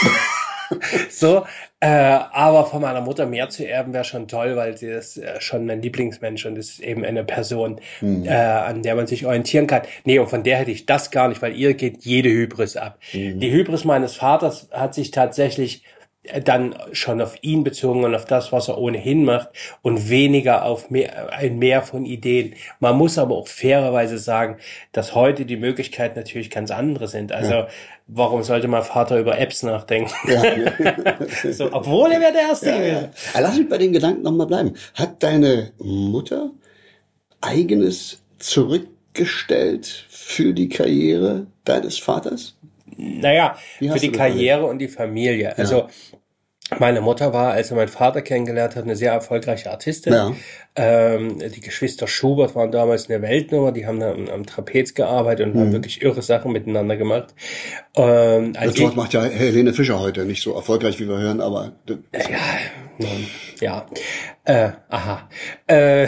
Speaker 5: so, äh, aber von meiner Mutter mehr zu erben wäre schon toll, weil sie ist äh, schon mein Lieblingsmensch und ist eben eine Person,
Speaker 8: Hm.
Speaker 5: äh, an der man sich orientieren kann. Nee, und von der hätte ich das gar nicht, weil ihr geht jede Hybris ab.
Speaker 8: Hm.
Speaker 5: Die Hybris meines Vaters hat sich tatsächlich äh, dann schon auf ihn bezogen und auf das, was er ohnehin macht und weniger auf mehr, ein Mehr von Ideen. Man muss aber auch fairerweise sagen, dass heute die Möglichkeiten natürlich ganz andere sind. Also
Speaker 8: Ja.
Speaker 5: warum sollte mein Vater über Apps nachdenken?
Speaker 8: Ja.
Speaker 5: So, obwohl er wäre der Erste
Speaker 8: Ja, ja.
Speaker 5: gewesen.
Speaker 8: Aber lass mich bei den Gedanken nochmal bleiben. Hat deine Mutter eigenes zurückgestellt für die Karriere deines Vaters?
Speaker 5: Naja,
Speaker 8: Wie
Speaker 5: für
Speaker 8: hast
Speaker 5: die
Speaker 8: du das
Speaker 5: Karriere und die Familie. Also meine Mutter war, als er meinen Vater kennengelernt hat, eine sehr erfolgreiche Artistin.
Speaker 8: Ja.
Speaker 5: Ähm, die Geschwister Schubert waren damals eine Weltnummer, die haben am, am Trapez gearbeitet und
Speaker 8: Mhm.
Speaker 5: haben wirklich irre Sachen miteinander gemacht. Ähm, als
Speaker 8: Das
Speaker 5: ich,
Speaker 8: macht ja Helene Fischer heute nicht so erfolgreich, wie wir hören, aber
Speaker 5: ja, nun, ja, äh, aha. Äh,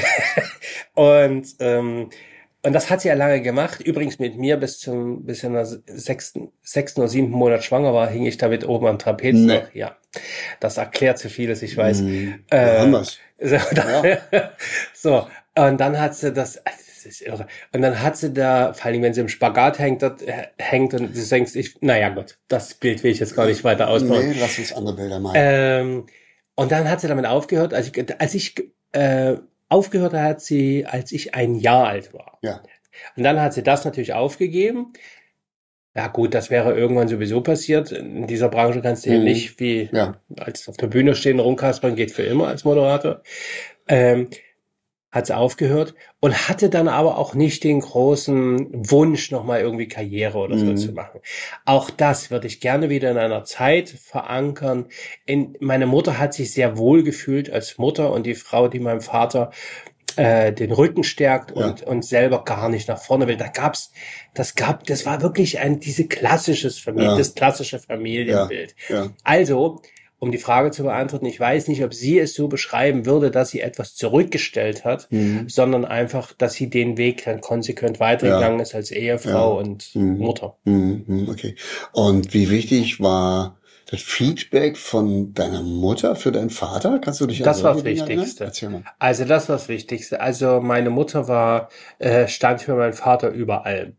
Speaker 5: und ähm, und das hat sie ja lange gemacht. Übrigens mit mir bis zum bis in der sechsten, sechsten oder siebten Monat schwanger war, hing ich damit oben am Trapez
Speaker 8: Nee.
Speaker 5: noch. Ja, das erklärt so vieles, ich weiß.
Speaker 8: Mhm.
Speaker 5: Äh,
Speaker 8: Da haben wir's.
Speaker 5: So, da, so, und dann hat sie das, das ist irre. Und dann hat sie da, vor allem wenn sie im Spagat hängt, dort, äh, hängt und du denkst, ich, naja gut, das Bild will ich jetzt gar nicht weiter ausbauen.
Speaker 8: nee, lass uns andere Bilder mal.
Speaker 5: Ähm, und dann hat sie damit aufgehört, als ich, als ich äh, aufgehört hat sie, als ich ein Jahr alt war.
Speaker 8: Ja.
Speaker 5: Und dann hat sie das natürlich aufgegeben. Ja gut, das wäre irgendwann sowieso passiert. In dieser Branche kannst du eben
Speaker 8: Mhm.
Speaker 5: nicht wie
Speaker 8: Ja.
Speaker 5: als auf der Bühne stehen, rumkaspern, geht für immer als Moderator. Ähm, hat sie aufgehört und hatte dann aber auch nicht den großen Wunsch, nochmal irgendwie Karriere oder so
Speaker 8: Mhm.
Speaker 5: zu machen. Auch das würde ich gerne wieder in einer Zeit verankern. In, meine Mutter hat sich sehr wohl gefühlt als Mutter und die Frau, die meinem Vater äh, den Rücken stärkt
Speaker 8: Ja.
Speaker 5: und, und selber gar nicht nach vorne will. Da gab's, das gab, das war wirklich ein, diese klassisches Familie,
Speaker 8: Ja.
Speaker 5: das klassische Familienbild.
Speaker 8: Ja.
Speaker 5: Also, um die Frage zu beantworten, ich weiß nicht, ob sie es so beschreiben würde, dass sie etwas zurückgestellt hat,
Speaker 8: Mhm.
Speaker 5: sondern einfach, dass sie den Weg dann konsequent weitergegangen ist als Ehefrau
Speaker 8: Ja.
Speaker 5: und
Speaker 8: Mhm.
Speaker 5: Mutter.
Speaker 8: Mhm, mhm, okay. Und wie wichtig war das Feedback von deiner Mutter für deinen Vater? Kannst du dich an
Speaker 5: Das war
Speaker 8: solche
Speaker 5: das
Speaker 8: Dinge erinnern?
Speaker 5: Wichtigste.
Speaker 8: Erzähl mal.
Speaker 5: Also das war das Wichtigste. Also meine Mutter war, äh, stand für meinen Vater überall.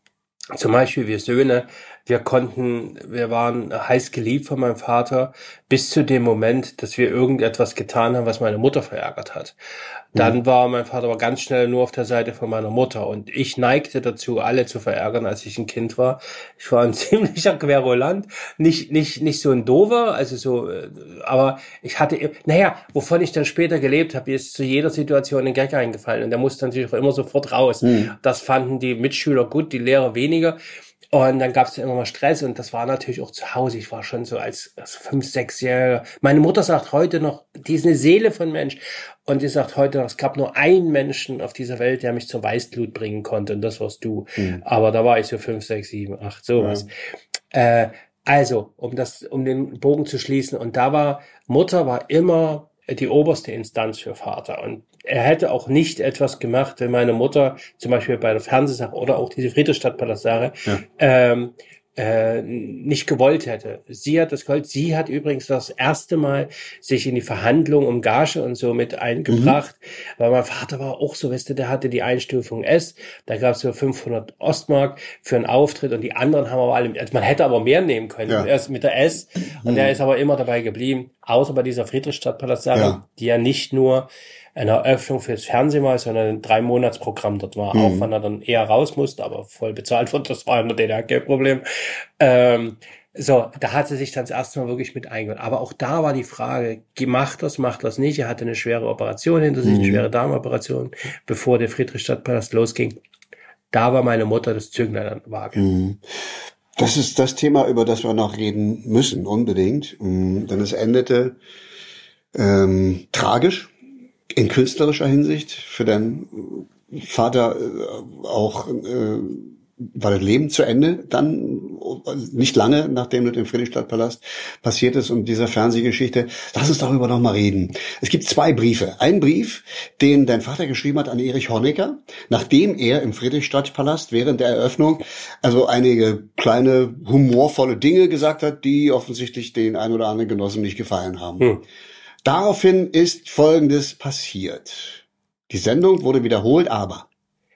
Speaker 5: Zum Beispiel wir Söhne, wir konnten, wir waren heiß geliebt von meinem Vater bis zu dem Moment, dass wir irgendetwas getan haben, was meine Mutter verärgert hat. Dann war mein Vater aber ganz schnell nur auf der Seite von meiner Mutter und ich neigte dazu, alle zu verärgern, als ich ein Kind war. Ich war ein ziemlicher Querulant, nicht nicht nicht so ein Dover, also so, äh, aber ich hatte, naja, wovon ich dann später gelebt habe, ist zu jeder Situation ein Gag eingefallen und der musste natürlich auch immer sofort raus.
Speaker 8: Mhm.
Speaker 5: Das fanden die Mitschüler gut, die Lehrer weniger. Und dann gab es immer mal Stress und das war natürlich auch zu Hause. Ich war schon so als, als fünf, sechsjähriger. Meine Mutter sagt heute noch, die ist eine Seele von Mensch. Und die sagt heute noch, es gab nur einen Menschen auf dieser Welt, der mich zum Weißblut bringen konnte. Und das warst du.
Speaker 8: Mhm.
Speaker 5: Aber da war ich so fünf, sechs, sieben, acht, sowas. Ja. Äh, also, um das, um den Bogen zu schließen. Und da war, Mutter war immer die oberste Instanz für Vater. Und er hätte auch nicht etwas gemacht, wenn meine Mutter zum Beispiel bei der Fernsehsache oder auch diese Friedrichstadtpalast-Sache
Speaker 8: Ja.
Speaker 5: ähm, äh, nicht gewollt hätte. Sie hat das gewollt. Sie hat übrigens das erste Mal sich in die Verhandlungen um Gage und so mit eingebracht, mhm. weil mein Vater war auch so, weißt du, der hatte die Einstufung S, da gab es so fünfhundert Ostmark für einen Auftritt und die anderen haben aber alle, also man hätte aber mehr nehmen können,
Speaker 8: Ja.
Speaker 5: erst mit der S und
Speaker 8: Mhm.
Speaker 5: der ist aber immer dabei geblieben, außer bei dieser Friedrichstadtpalast-Sache,
Speaker 8: Ja.
Speaker 5: die ja nicht nur eine Eröffnung fürs Fernsehen war, sondern ein Drei-Monats-Programm dort war,
Speaker 8: Mhm.
Speaker 5: auch wenn er dann eher raus musste, aber voll bezahlt wurde, das war in der D D R kein Problem. Ähm, so, da hat sie sich dann das erste Mal wirklich mit eingebaut. Aber auch da war die Frage, macht das, macht das nicht? Er hatte eine schwere Operation hinter sich,
Speaker 8: Mhm.
Speaker 5: eine schwere Darmoperation, bevor der Friedrichstadtpalast losging. Da war meine Mutter das Zünglein an der Waage.
Speaker 8: Mhm. Das ist das Thema, über das wir noch reden müssen, unbedingt. Mhm. Denn es endete ähm, tragisch. In künstlerischer Hinsicht für deinen Vater äh, auch äh, war das Leben zu Ende, dann nicht lange, nachdem das im Friedrichstadtpalast passiert ist und dieser Fernsehgeschichte. Lass uns darüber noch mal reden. Es gibt zwei Briefe. Ein Brief, den dein Vater geschrieben hat an Erich Honecker, nachdem er im Friedrichstadtpalast während der Eröffnung also einige kleine humorvolle Dinge gesagt hat, die offensichtlich den ein oder anderen Genossen nicht gefallen haben. Hm. Daraufhin ist Folgendes passiert. Die Sendung wurde wiederholt, aber...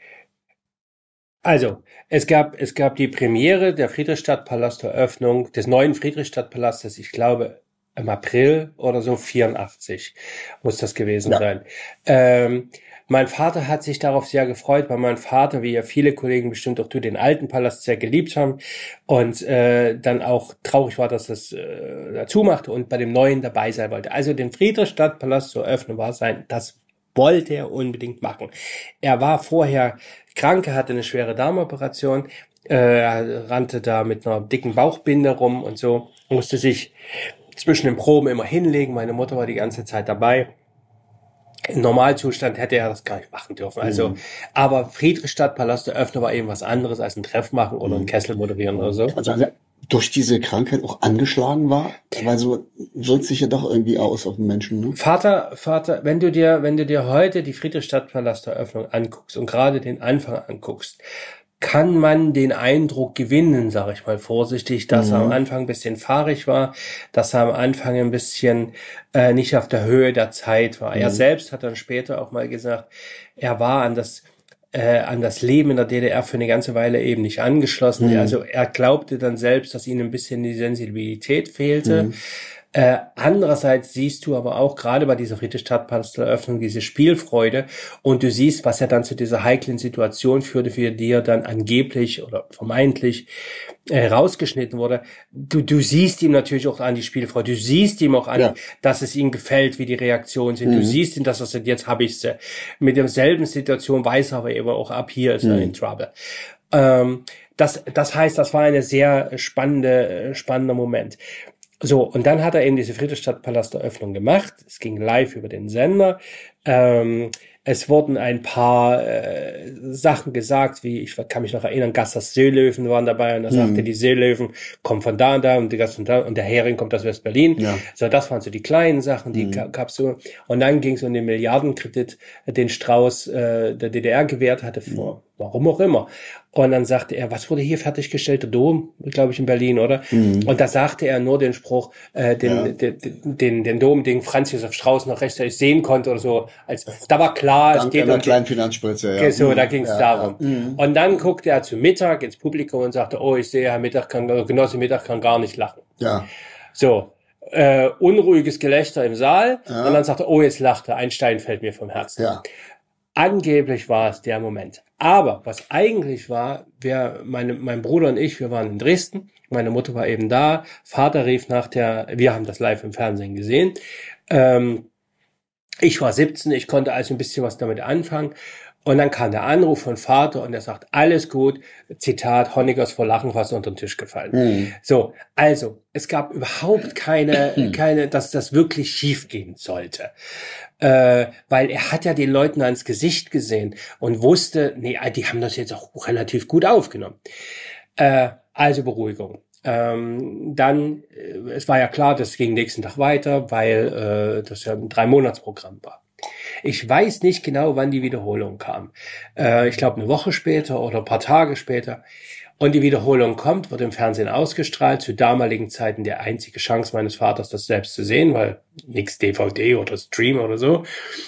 Speaker 5: Also, es gab, es gab die Premiere der Friedrichstadtpalast-Eröffnung, des neuen Friedrichstadtpalastes, ich glaube, im April oder so, vierundachtzig muss das gewesen ja. sein. Ähm, mein Vater hat sich darauf sehr gefreut, weil mein Vater, wie ja viele Kollegen bestimmt auch du, den alten Palast sehr geliebt haben und äh, dann auch traurig war, dass das äh, dazu machte und bei dem neuen dabei sein wollte. Also den Friedrichstadtpalast zu öffnen war sein, das wollte er unbedingt machen. Er war vorher krank, er hatte eine schwere Darmoperation, äh, er rannte da mit einer dicken Bauchbinde rum und so, musste sich zwischen den Proben immer hinlegen. Meine Mutter war die ganze Zeit dabei. Im Normalzustand hätte er das gar nicht machen dürfen. Also, mhm. aber Friedrichstadtpalast eröffnen war eben was anderes als ein Treff machen oder einen Kessel moderieren oder so.
Speaker 8: Also, also durch diese Krankheit auch angeschlagen war, weil so wirkt sich ja doch irgendwie aus auf den Menschen, ne?
Speaker 5: Vater, Vater, wenn du dir, wenn du dir heute die Friedrichstadtpalast Eröffnung anguckst und gerade den Anfang anguckst, kann man den Eindruck gewinnen, sage ich mal vorsichtig, dass mhm. er am Anfang ein bisschen fahrig war, dass er am Anfang ein bisschen äh, nicht auf der Höhe der Zeit war. Mhm. Er selbst hat dann später auch mal gesagt, er war an das äh, an das Leben in der D D R für eine ganze Weile eben nicht angeschlossen. Mhm. Also er glaubte dann selbst, dass ihm ein bisschen die Sensibilität fehlte. Mhm. Äh, andererseits siehst du aber auch gerade bei dieser Friedrichstadtpalast-Eröffnung diese Spielfreude und du siehst, was ja dann zu dieser heiklen Situation führte, für die er dann angeblich oder vermeintlich äh, rausgeschnitten wurde. Du, du siehst ihm natürlich auch an die Spielfreude, du siehst ihm auch an, ja. dass es ihm gefällt, wie die Reaktionen sind. Mhm. Du siehst ihm, dass er sagt, jetzt habe ich sie. Mit derselben Situation weiß er aber eben auch, ab hier ist mhm. er in Trouble. Ähm, das, das heißt, das war eine sehr spannende, spannender Moment. So, und dann hat er eben diese Friedrichstadtpalast-Eröffnung gemacht. Es ging live über den Sender. Ähm, Es wurden ein paar äh, Sachen gesagt, wie, ich kann mich noch erinnern, Gassers Seelöwen waren dabei und er sagte,
Speaker 8: Mhm.
Speaker 5: die Seelöwen kommen von da und da und, die Gass und, da, und der Hering kommt aus West-Berlin.
Speaker 8: Ja.
Speaker 5: So, das waren so die kleinen Sachen, die
Speaker 8: Mhm.
Speaker 5: gab's so. Und dann ging es um den Milliardenkredit, den Strauß äh, der D D R gewährt hatte, vor, warum auch immer. Und dann sagte er, was wurde hier fertiggestellt? Der Dom, glaube ich, in Berlin, oder?
Speaker 8: Mhm.
Speaker 5: Und da sagte er nur den Spruch, äh, den,
Speaker 8: Ja.
Speaker 5: den, den, den, den Dom, den Franz Josef Strauß noch rechtzeitig sehen konnte oder so. Als, da war klar, es
Speaker 8: Dank
Speaker 5: geht
Speaker 8: einer
Speaker 5: um
Speaker 8: kleinen Finanzspritze, ja.
Speaker 5: so, da
Speaker 8: Mhm.
Speaker 5: ging es
Speaker 8: Ja,
Speaker 5: darum.
Speaker 8: ja. Mhm.
Speaker 5: Und dann guckte er zu Mittag ins Publikum und sagte, oh, ich sehe, Herr Mittag kann, Genosse Mittag kann gar nicht lachen.
Speaker 8: Ja.
Speaker 5: So, äh, unruhiges Gelächter im Saal.
Speaker 8: Ja.
Speaker 5: Und dann sagte er, oh, jetzt lacht er, ein Stein fällt mir vom Herzen.
Speaker 8: Ja.
Speaker 5: Angeblich war es der Moment. Aber was eigentlich war, wir, meine, mein Bruder und ich, wir waren in Dresden. Meine Mutter war eben da. Vater rief nach der, wir haben das live im Fernsehen gesehen. Ähm, ich war siebzehn, ich konnte also ein bisschen was damit anfangen. Und dann kam der Anruf von Vater und er sagt, alles gut, Zitat, Honecker ist vor Lachen fast unter den Tisch gefallen.
Speaker 8: Mhm.
Speaker 5: So, also, es gab überhaupt keine, keine, dass das wirklich schief gehen sollte. Äh, weil er hat ja den Leuten ans Gesicht gesehen und wusste, nee, die haben das jetzt auch relativ gut aufgenommen. Äh, also Beruhigung. Ähm, dann, äh, es war ja klar, das ging nächsten Tag weiter, weil äh, das ja ein Drei-Monats-Programm war. Ich weiß nicht genau, wann die Wiederholung kam. Äh, ich glaube, eine Woche später oder ein paar Tage später. Und die Wiederholung kommt, wird im Fernsehen ausgestrahlt. Zu damaligen Zeiten die einzige Chance meines Vaters, das selbst zu sehen, weil nix D V D oder Stream oder so.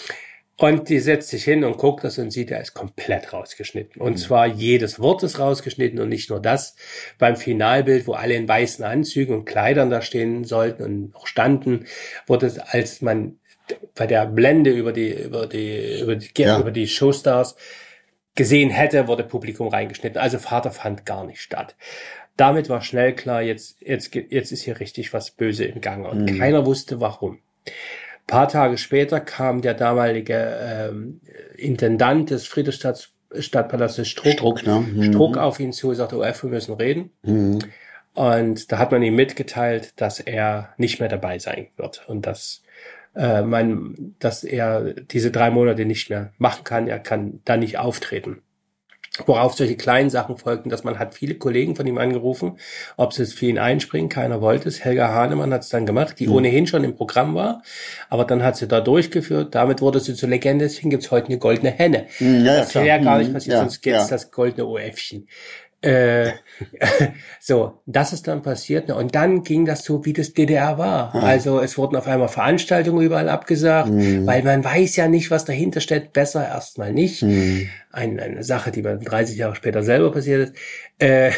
Speaker 5: Und die setzt sich hin und guckt das und sieht, er ist komplett rausgeschnitten. Und zwar jedes Wort ist rausgeschnitten und nicht nur das. Beim Finalbild, wo alle in weißen Anzügen und Kleidern da stehen sollten und auch standen, wurde es, als man bei der Blende über die, über die, über die,
Speaker 8: Ja.
Speaker 5: über die Showstars gesehen hätte, wurde Publikum reingeschnitten. Also Vater fand gar nicht statt. Damit war schnell klar, jetzt, jetzt, jetzt ist hier richtig was Böse im Gange. Und
Speaker 8: Mhm.
Speaker 5: keiner wusste warum. Ein paar Tage später kam der damalige ähm, Intendant des Friedrichstadtpalastes Struck,
Speaker 8: Struck, ne? Mhm.
Speaker 5: Struck auf ihn zu und sagte, O F, wir müssen reden.
Speaker 8: Mhm.
Speaker 5: Und da hat man ihm mitgeteilt, dass er nicht mehr dabei sein wird und dass äh, man, dass er diese drei Monate nicht mehr machen kann. Er kann da nicht auftreten. Worauf solche kleinen Sachen folgten, dass man hat viele Kollegen von ihm angerufen, ob sie es für ihn einspringen, keiner wollte es. Helga Hahnemann hat es dann gemacht, die
Speaker 8: Mhm.
Speaker 5: ohnehin schon im Programm war, aber dann hat sie da durchgeführt. Damit wurde sie zur Legende, deswegen gibt's heute eine goldene Henne.
Speaker 8: Mhm, ja, ja,
Speaker 5: das wäre ja
Speaker 8: klar.
Speaker 5: gar
Speaker 8: Mhm,
Speaker 5: nicht passiert,
Speaker 8: ja,
Speaker 5: sonst gibt's
Speaker 8: ja.
Speaker 5: das goldene O Fchen. Äh, so, das ist dann passiert. ne, Und dann ging das so, wie das D D R war.
Speaker 8: Ah.
Speaker 5: Also es wurden auf einmal Veranstaltungen überall abgesagt,
Speaker 8: Mhm.
Speaker 5: weil man weiß ja nicht, was dahinter steckt. Besser erstmal nicht.
Speaker 8: Mhm.
Speaker 5: Ein, eine Sache, die mir dreißig Jahre später selber passiert ist. Äh,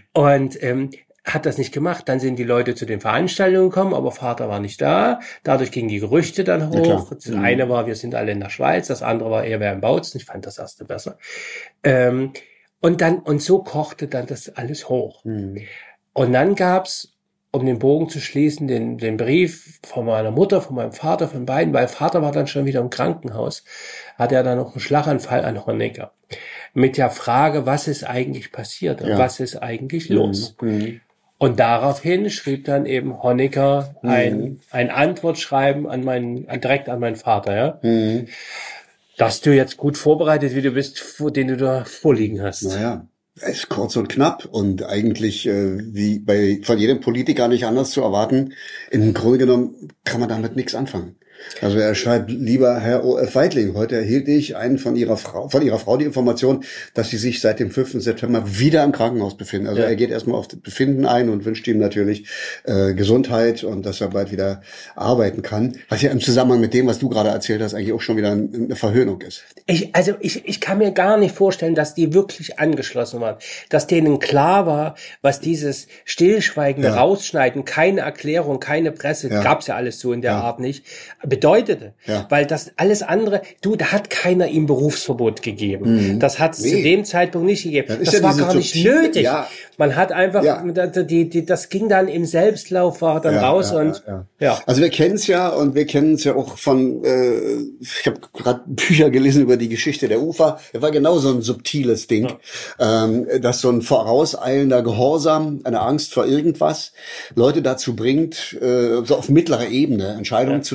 Speaker 5: Und ähm, hat das nicht gemacht. Dann sind die Leute zu den Veranstaltungen gekommen, aber Vater war nicht da. Dadurch gingen die Gerüchte dann
Speaker 8: Ja, klar.
Speaker 5: hoch. Das
Speaker 8: Mhm.
Speaker 5: eine war, wir sind alle in der Schweiz. Das andere war, er wäre in Bautzen. Ich fand das erste besser. Ähm, Und dann, und so kochte dann das alles hoch.
Speaker 8: Mhm.
Speaker 5: Und dann gab's, um den Bogen zu schließen, den, den Brief von meiner Mutter, von meinem Vater, von beiden, weil Vater war dann schon wieder im Krankenhaus, hatte er dann noch einen Schlaganfall an Honecker. Mit der Frage, was ist eigentlich passiert und
Speaker 8: Ja.
Speaker 5: was ist eigentlich los?
Speaker 8: Mhm.
Speaker 5: Und daraufhin schrieb dann eben Honecker
Speaker 8: Mhm.
Speaker 5: ein, ein Antwortschreiben an meinen, an, direkt an meinen Vater, ja.
Speaker 8: Mhm.
Speaker 5: Dass du jetzt gut vorbereitet, wie du bist, vor den du da vorliegen hast.
Speaker 8: Naja, es ist kurz und knapp und eigentlich äh, wie bei von jedem Politiker nicht anders zu erwarten. Im Grunde genommen kann man damit nichts anfangen. Also er schreibt, lieber Herr O F Weidling, heute erhielt ich einen von Ihrer Frau, von Ihrer Frau die Information, dass Sie sich seit dem fünften September wieder im Krankenhaus befinden. Also
Speaker 5: Ja.
Speaker 8: er geht erstmal auf das Befinden ein und wünscht ihm natürlich äh, Gesundheit und dass er bald wieder arbeiten kann. Was ja im Zusammenhang mit dem, was du gerade erzählt hast, eigentlich auch schon wieder eine Verhöhnung ist.
Speaker 5: Ich, also ich, ich kann mir gar nicht vorstellen, dass die wirklich angeschlossen waren, dass denen klar war, was dieses stillschweigende
Speaker 8: Ja.
Speaker 5: Rausschneiden, keine Erklärung, keine Presse,
Speaker 8: Ja.
Speaker 5: gab's ja alles so in der
Speaker 8: Ja.
Speaker 5: Art nicht, bedeutete.
Speaker 8: Ja.
Speaker 5: Weil das alles andere, du, da hat keiner ihm Berufsverbot gegeben.
Speaker 8: Mhm.
Speaker 5: Das hat es
Speaker 8: Nee.
Speaker 5: zu dem Zeitpunkt nicht gegeben.
Speaker 8: Das ist
Speaker 5: Das,
Speaker 8: ja
Speaker 5: war
Speaker 8: diese
Speaker 5: gar nicht
Speaker 8: subtile-
Speaker 5: nötig.
Speaker 8: ja.
Speaker 5: Man hat einfach,
Speaker 8: Ja.
Speaker 5: die, die, das ging dann im Selbstlauf, war dann
Speaker 8: Ja,
Speaker 5: raus
Speaker 8: ja,
Speaker 5: und
Speaker 8: ja,
Speaker 5: ja.
Speaker 8: Also wir kennen es ja und wir kennen es ja auch von, äh, ich habe gerade Bücher gelesen über die Geschichte der Ufer. Das war genau so ein subtiles Ding, ähm, dass so ein vorauseilender Gehorsam, eine Angst vor irgendwas, Leute dazu bringt, äh, so auf mittlerer Ebene Entscheidungen
Speaker 5: Ja.
Speaker 8: zu treffen,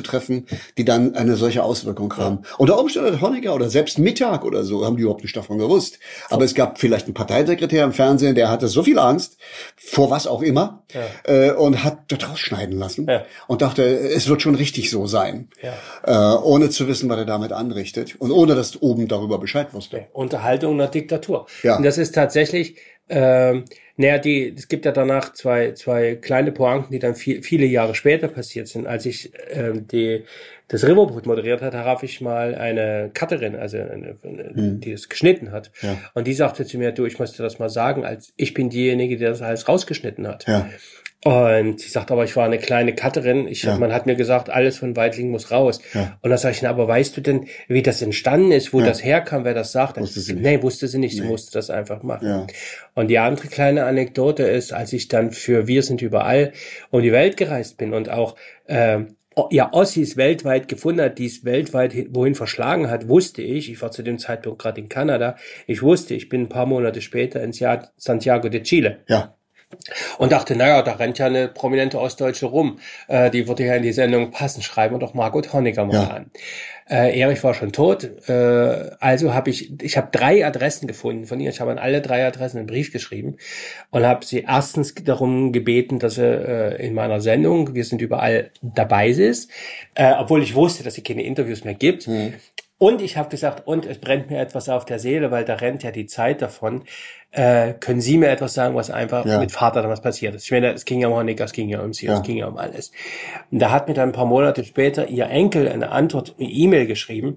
Speaker 8: Sachen, die dann eine solche Auswirkung haben. Unter Umständen hat Honecker oder selbst Mittag oder so, haben die überhaupt nicht davon gewusst. Aber es gab vielleicht einen Parteisekretär im Fernsehen, der hatte so viel Angst, vor was auch immer, ja. äh, und hat dort rausschneiden lassen ja. und dachte, es wird schon richtig so sein. Ja. Äh, ohne zu wissen, was er damit anrichtet und ohne, dass oben darüber Bescheid wusste.
Speaker 5: Ja. Unterhaltung einer Diktatur. Ja. Und das ist tatsächlich, ähm, naja, die, es gibt ja danach zwei, zwei kleine Pointen, die dann viel, viele Jahre später passiert sind. Als ich ähm, die, das Riverboot moderiert hatte, traf ich mal eine Cutterin, also eine, eine, hm. die es geschnitten hat. Ja. Und die sagte zu mir, du, ich muss dir das mal sagen, als ich bin diejenige, die das alles rausgeschnitten hat. Ja. Und sie sagt, aber ich war eine kleine Cutterin. Ich, ja. Man hat mir gesagt, alles von Weitling muss raus. Ja. Und da sage ich, na, aber weißt du denn, wie das entstanden ist, wo ja. das herkam, wer das sagt? Wusste sie nicht. Nee, wusste sie nicht. Nee. Sie musste das einfach machen. Ja. Und die andere kleine Anekdote ist, als ich dann für Wir sind überall um die Welt gereist bin und auch äh, ja, Ossis weltweit gefunden hat, die es weltweit wohin verschlagen hat, wusste ich, ich war zu dem Zeitpunkt gerade in Kanada, ich wusste, ich bin ein paar Monate später ins Jahr Santiago de Chile.
Speaker 8: Ja.
Speaker 5: Und dachte, naja, da rennt ja eine prominente Ostdeutsche rum, äh, die würde ja in die Sendung passen, schreiben wir doch Margot Honecker mal ja. an. Äh, Erich war schon tot, äh, also habe ich, ich habe drei Adressen gefunden von ihr, ich habe an alle drei Adressen einen Brief geschrieben und habe sie erstens darum gebeten, dass sie äh, in meiner Sendung, wir sind überall, dabei ist, äh, obwohl ich wusste, dass sie keine Interviews mehr gibt. Mhm. Und ich habe gesagt, und es brennt mir etwas auf der Seele, weil da rennt ja die Zeit davon. Äh, können Sie mir etwas sagen, was einfach ja. mit Vater damals passiert ist? Ich meine, es ging ja um Honecker, es ging ja um sie, ja. es ging ja um alles. Und da hat mir dann ein paar Monate später ihr Enkel eine Antwort, eine E-Mail geschrieben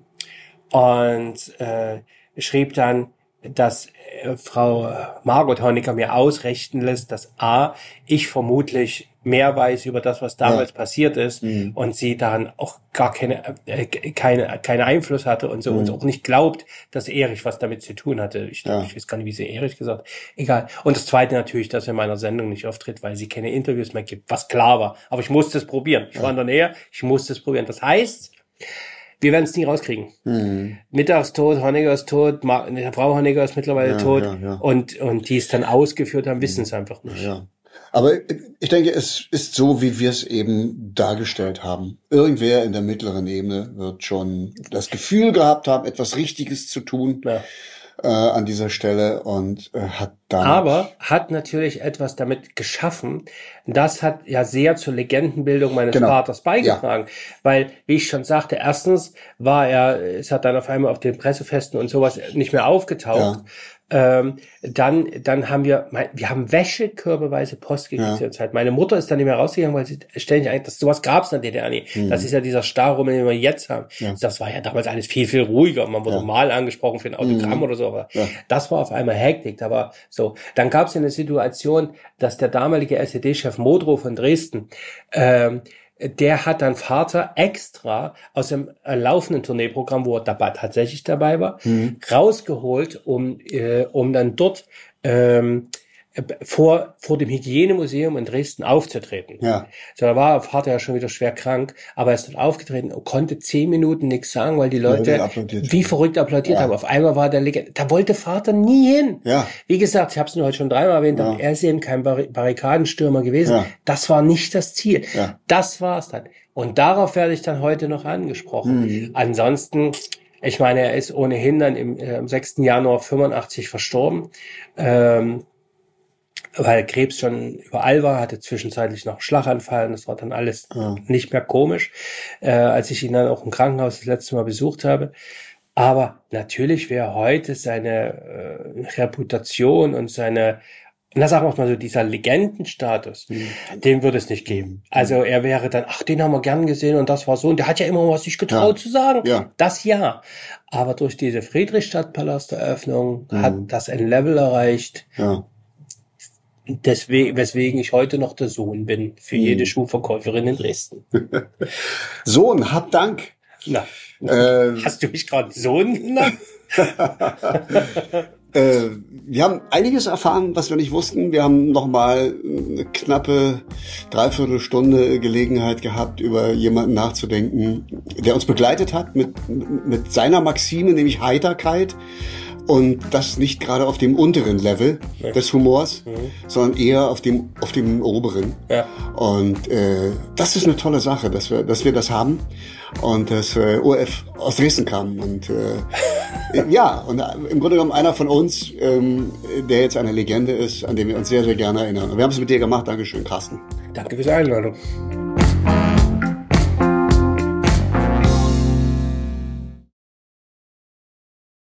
Speaker 5: und äh, schrieb dann, dass äh, Frau Margot Honecker mir ausrichten lässt, dass A, ich vermutlich mehr weiß über das, was damals ja. passiert ist mhm. und sie daran auch gar keine äh, keine keine Einfluss hatte und so mhm. und auch nicht glaubt, dass Erich was damit zu tun hatte. Ich, ja. ich weiß gar nicht, wie sie Erich gesagt. Egal. Und das Zweite natürlich, dass er in meiner Sendung nicht auftritt, weil sie keine Interviews mehr gibt, was klar war. Aber ich musste es probieren. Ich ja. war in der Nähe, ich musste es probieren. Das heißt, wir werden es nie rauskriegen. Mhm. Mittag ist tot, Honecker ist tot, Ma- Frau Honecker ist mittlerweile ja, tot ja, ja. und und die es dann ausgeführt haben, wissen es einfach nicht.
Speaker 8: Ja. Aber ich denke, es ist so, wie wir es eben dargestellt haben. Irgendwer in der mittleren Ebene wird schon das Gefühl gehabt haben, etwas Richtiges zu tun ja. äh, an dieser Stelle und äh, hat dann...
Speaker 5: Aber hat natürlich etwas damit geschaffen. Das hat ja sehr zur Legendenbildung meines genau. Vaters beigetragen. Ja. Weil, wie ich schon sagte, erstens war er, es hat dann auf einmal auf den Pressefesten und sowas nicht mehr aufgetaucht. Ja. Ähm, dann, dann haben wir, wir haben wäschekörbeweise Post gekriegt ja. zur Zeit. Meine Mutter ist dann nicht mehr rausgegangen, weil sie ständig eigentlich, das, sowas gab's in der D D R nicht. Mhm. Das ist ja dieser Starrummel, den wir jetzt haben. Ja. Das war ja damals alles viel, viel ruhiger. Man wurde ja. mal angesprochen für ein Autogramm mhm. oder so, aber ja. das war auf einmal Hektik. Da war so. Dann gab's ja eine Situation, dass der damalige S E D-Chef Modrow von Dresden, ähm, der hat dann Vater extra aus dem äh, laufenden Tourneeprogramm, wo er dabei, tatsächlich dabei war, mhm. rausgeholt, um äh, um dann dort ähm, vor vor dem Hygienemuseum in Dresden aufzutreten. Ja. So, da war Vater ja schon wieder schwer krank, aber er ist dort aufgetreten und konnte zehn Minuten nichts sagen, weil die Leute ja, wie verrückt applaudiert ja. haben. Auf einmal war der Legende. Da wollte Vater nie hin. Ja. Wie gesagt, ich habe es nur heute schon dreimal erwähnt, ja. er ist eben kein Bar- Barrikadenstürmer gewesen. Ja. Das war nicht das Ziel. Ja. Das war es dann. Und darauf werde ich dann heute noch angesprochen. Mhm. Ansonsten, ich meine, er ist ohnehin dann im, äh, am sechsten Januar fünfundachtzig verstorben. Ähm, weil Krebs schon überall war, hatte zwischenzeitlich noch einen Schlaganfall und das war dann alles ja. nicht mehr komisch, äh, als ich ihn dann auch im Krankenhaus das letzte Mal besucht habe. Aber natürlich wäre heute seine äh, Reputation und seine, na sagen wir mal so, dieser Legendenstatus, mhm. den würde es nicht geben. Also er wäre dann, ach, den haben wir gern gesehen und das war so, und der hat ja immer was sich getraut ja. zu sagen. Ja. Das ja. Aber durch diese Friedrichstadtpalasteröffnung mhm. hat das ein Level erreicht, ja. Deswegen, weswegen ich heute noch der Sohn bin für jede hm. Schuhverkäuferin in Dresden.
Speaker 8: Sohn, hab Dank.
Speaker 5: Na, äh, hast du mich gerade Sohn genannt?
Speaker 8: äh, wir haben einiges erfahren, was wir nicht wussten. Wir haben noch mal eine knappe Dreiviertelstunde Gelegenheit gehabt, über jemanden nachzudenken, der uns begleitet hat mit, mit seiner Maxime, nämlich Heiterkeit. Und das nicht gerade auf dem unteren Level ja. des Humors, mhm. sondern eher auf dem, auf dem oberen. Ja. Und äh, das ist eine tolle Sache, dass wir, dass wir das haben. Und dass äh, O R F aus Dresden kam. Und äh, ja, und im Grunde genommen einer von uns, ähm, der jetzt eine Legende ist, an den wir uns sehr, sehr gerne erinnern. Und wir haben es mit dir gemacht. Dankeschön, Carsten.
Speaker 5: Danke für die Einladung.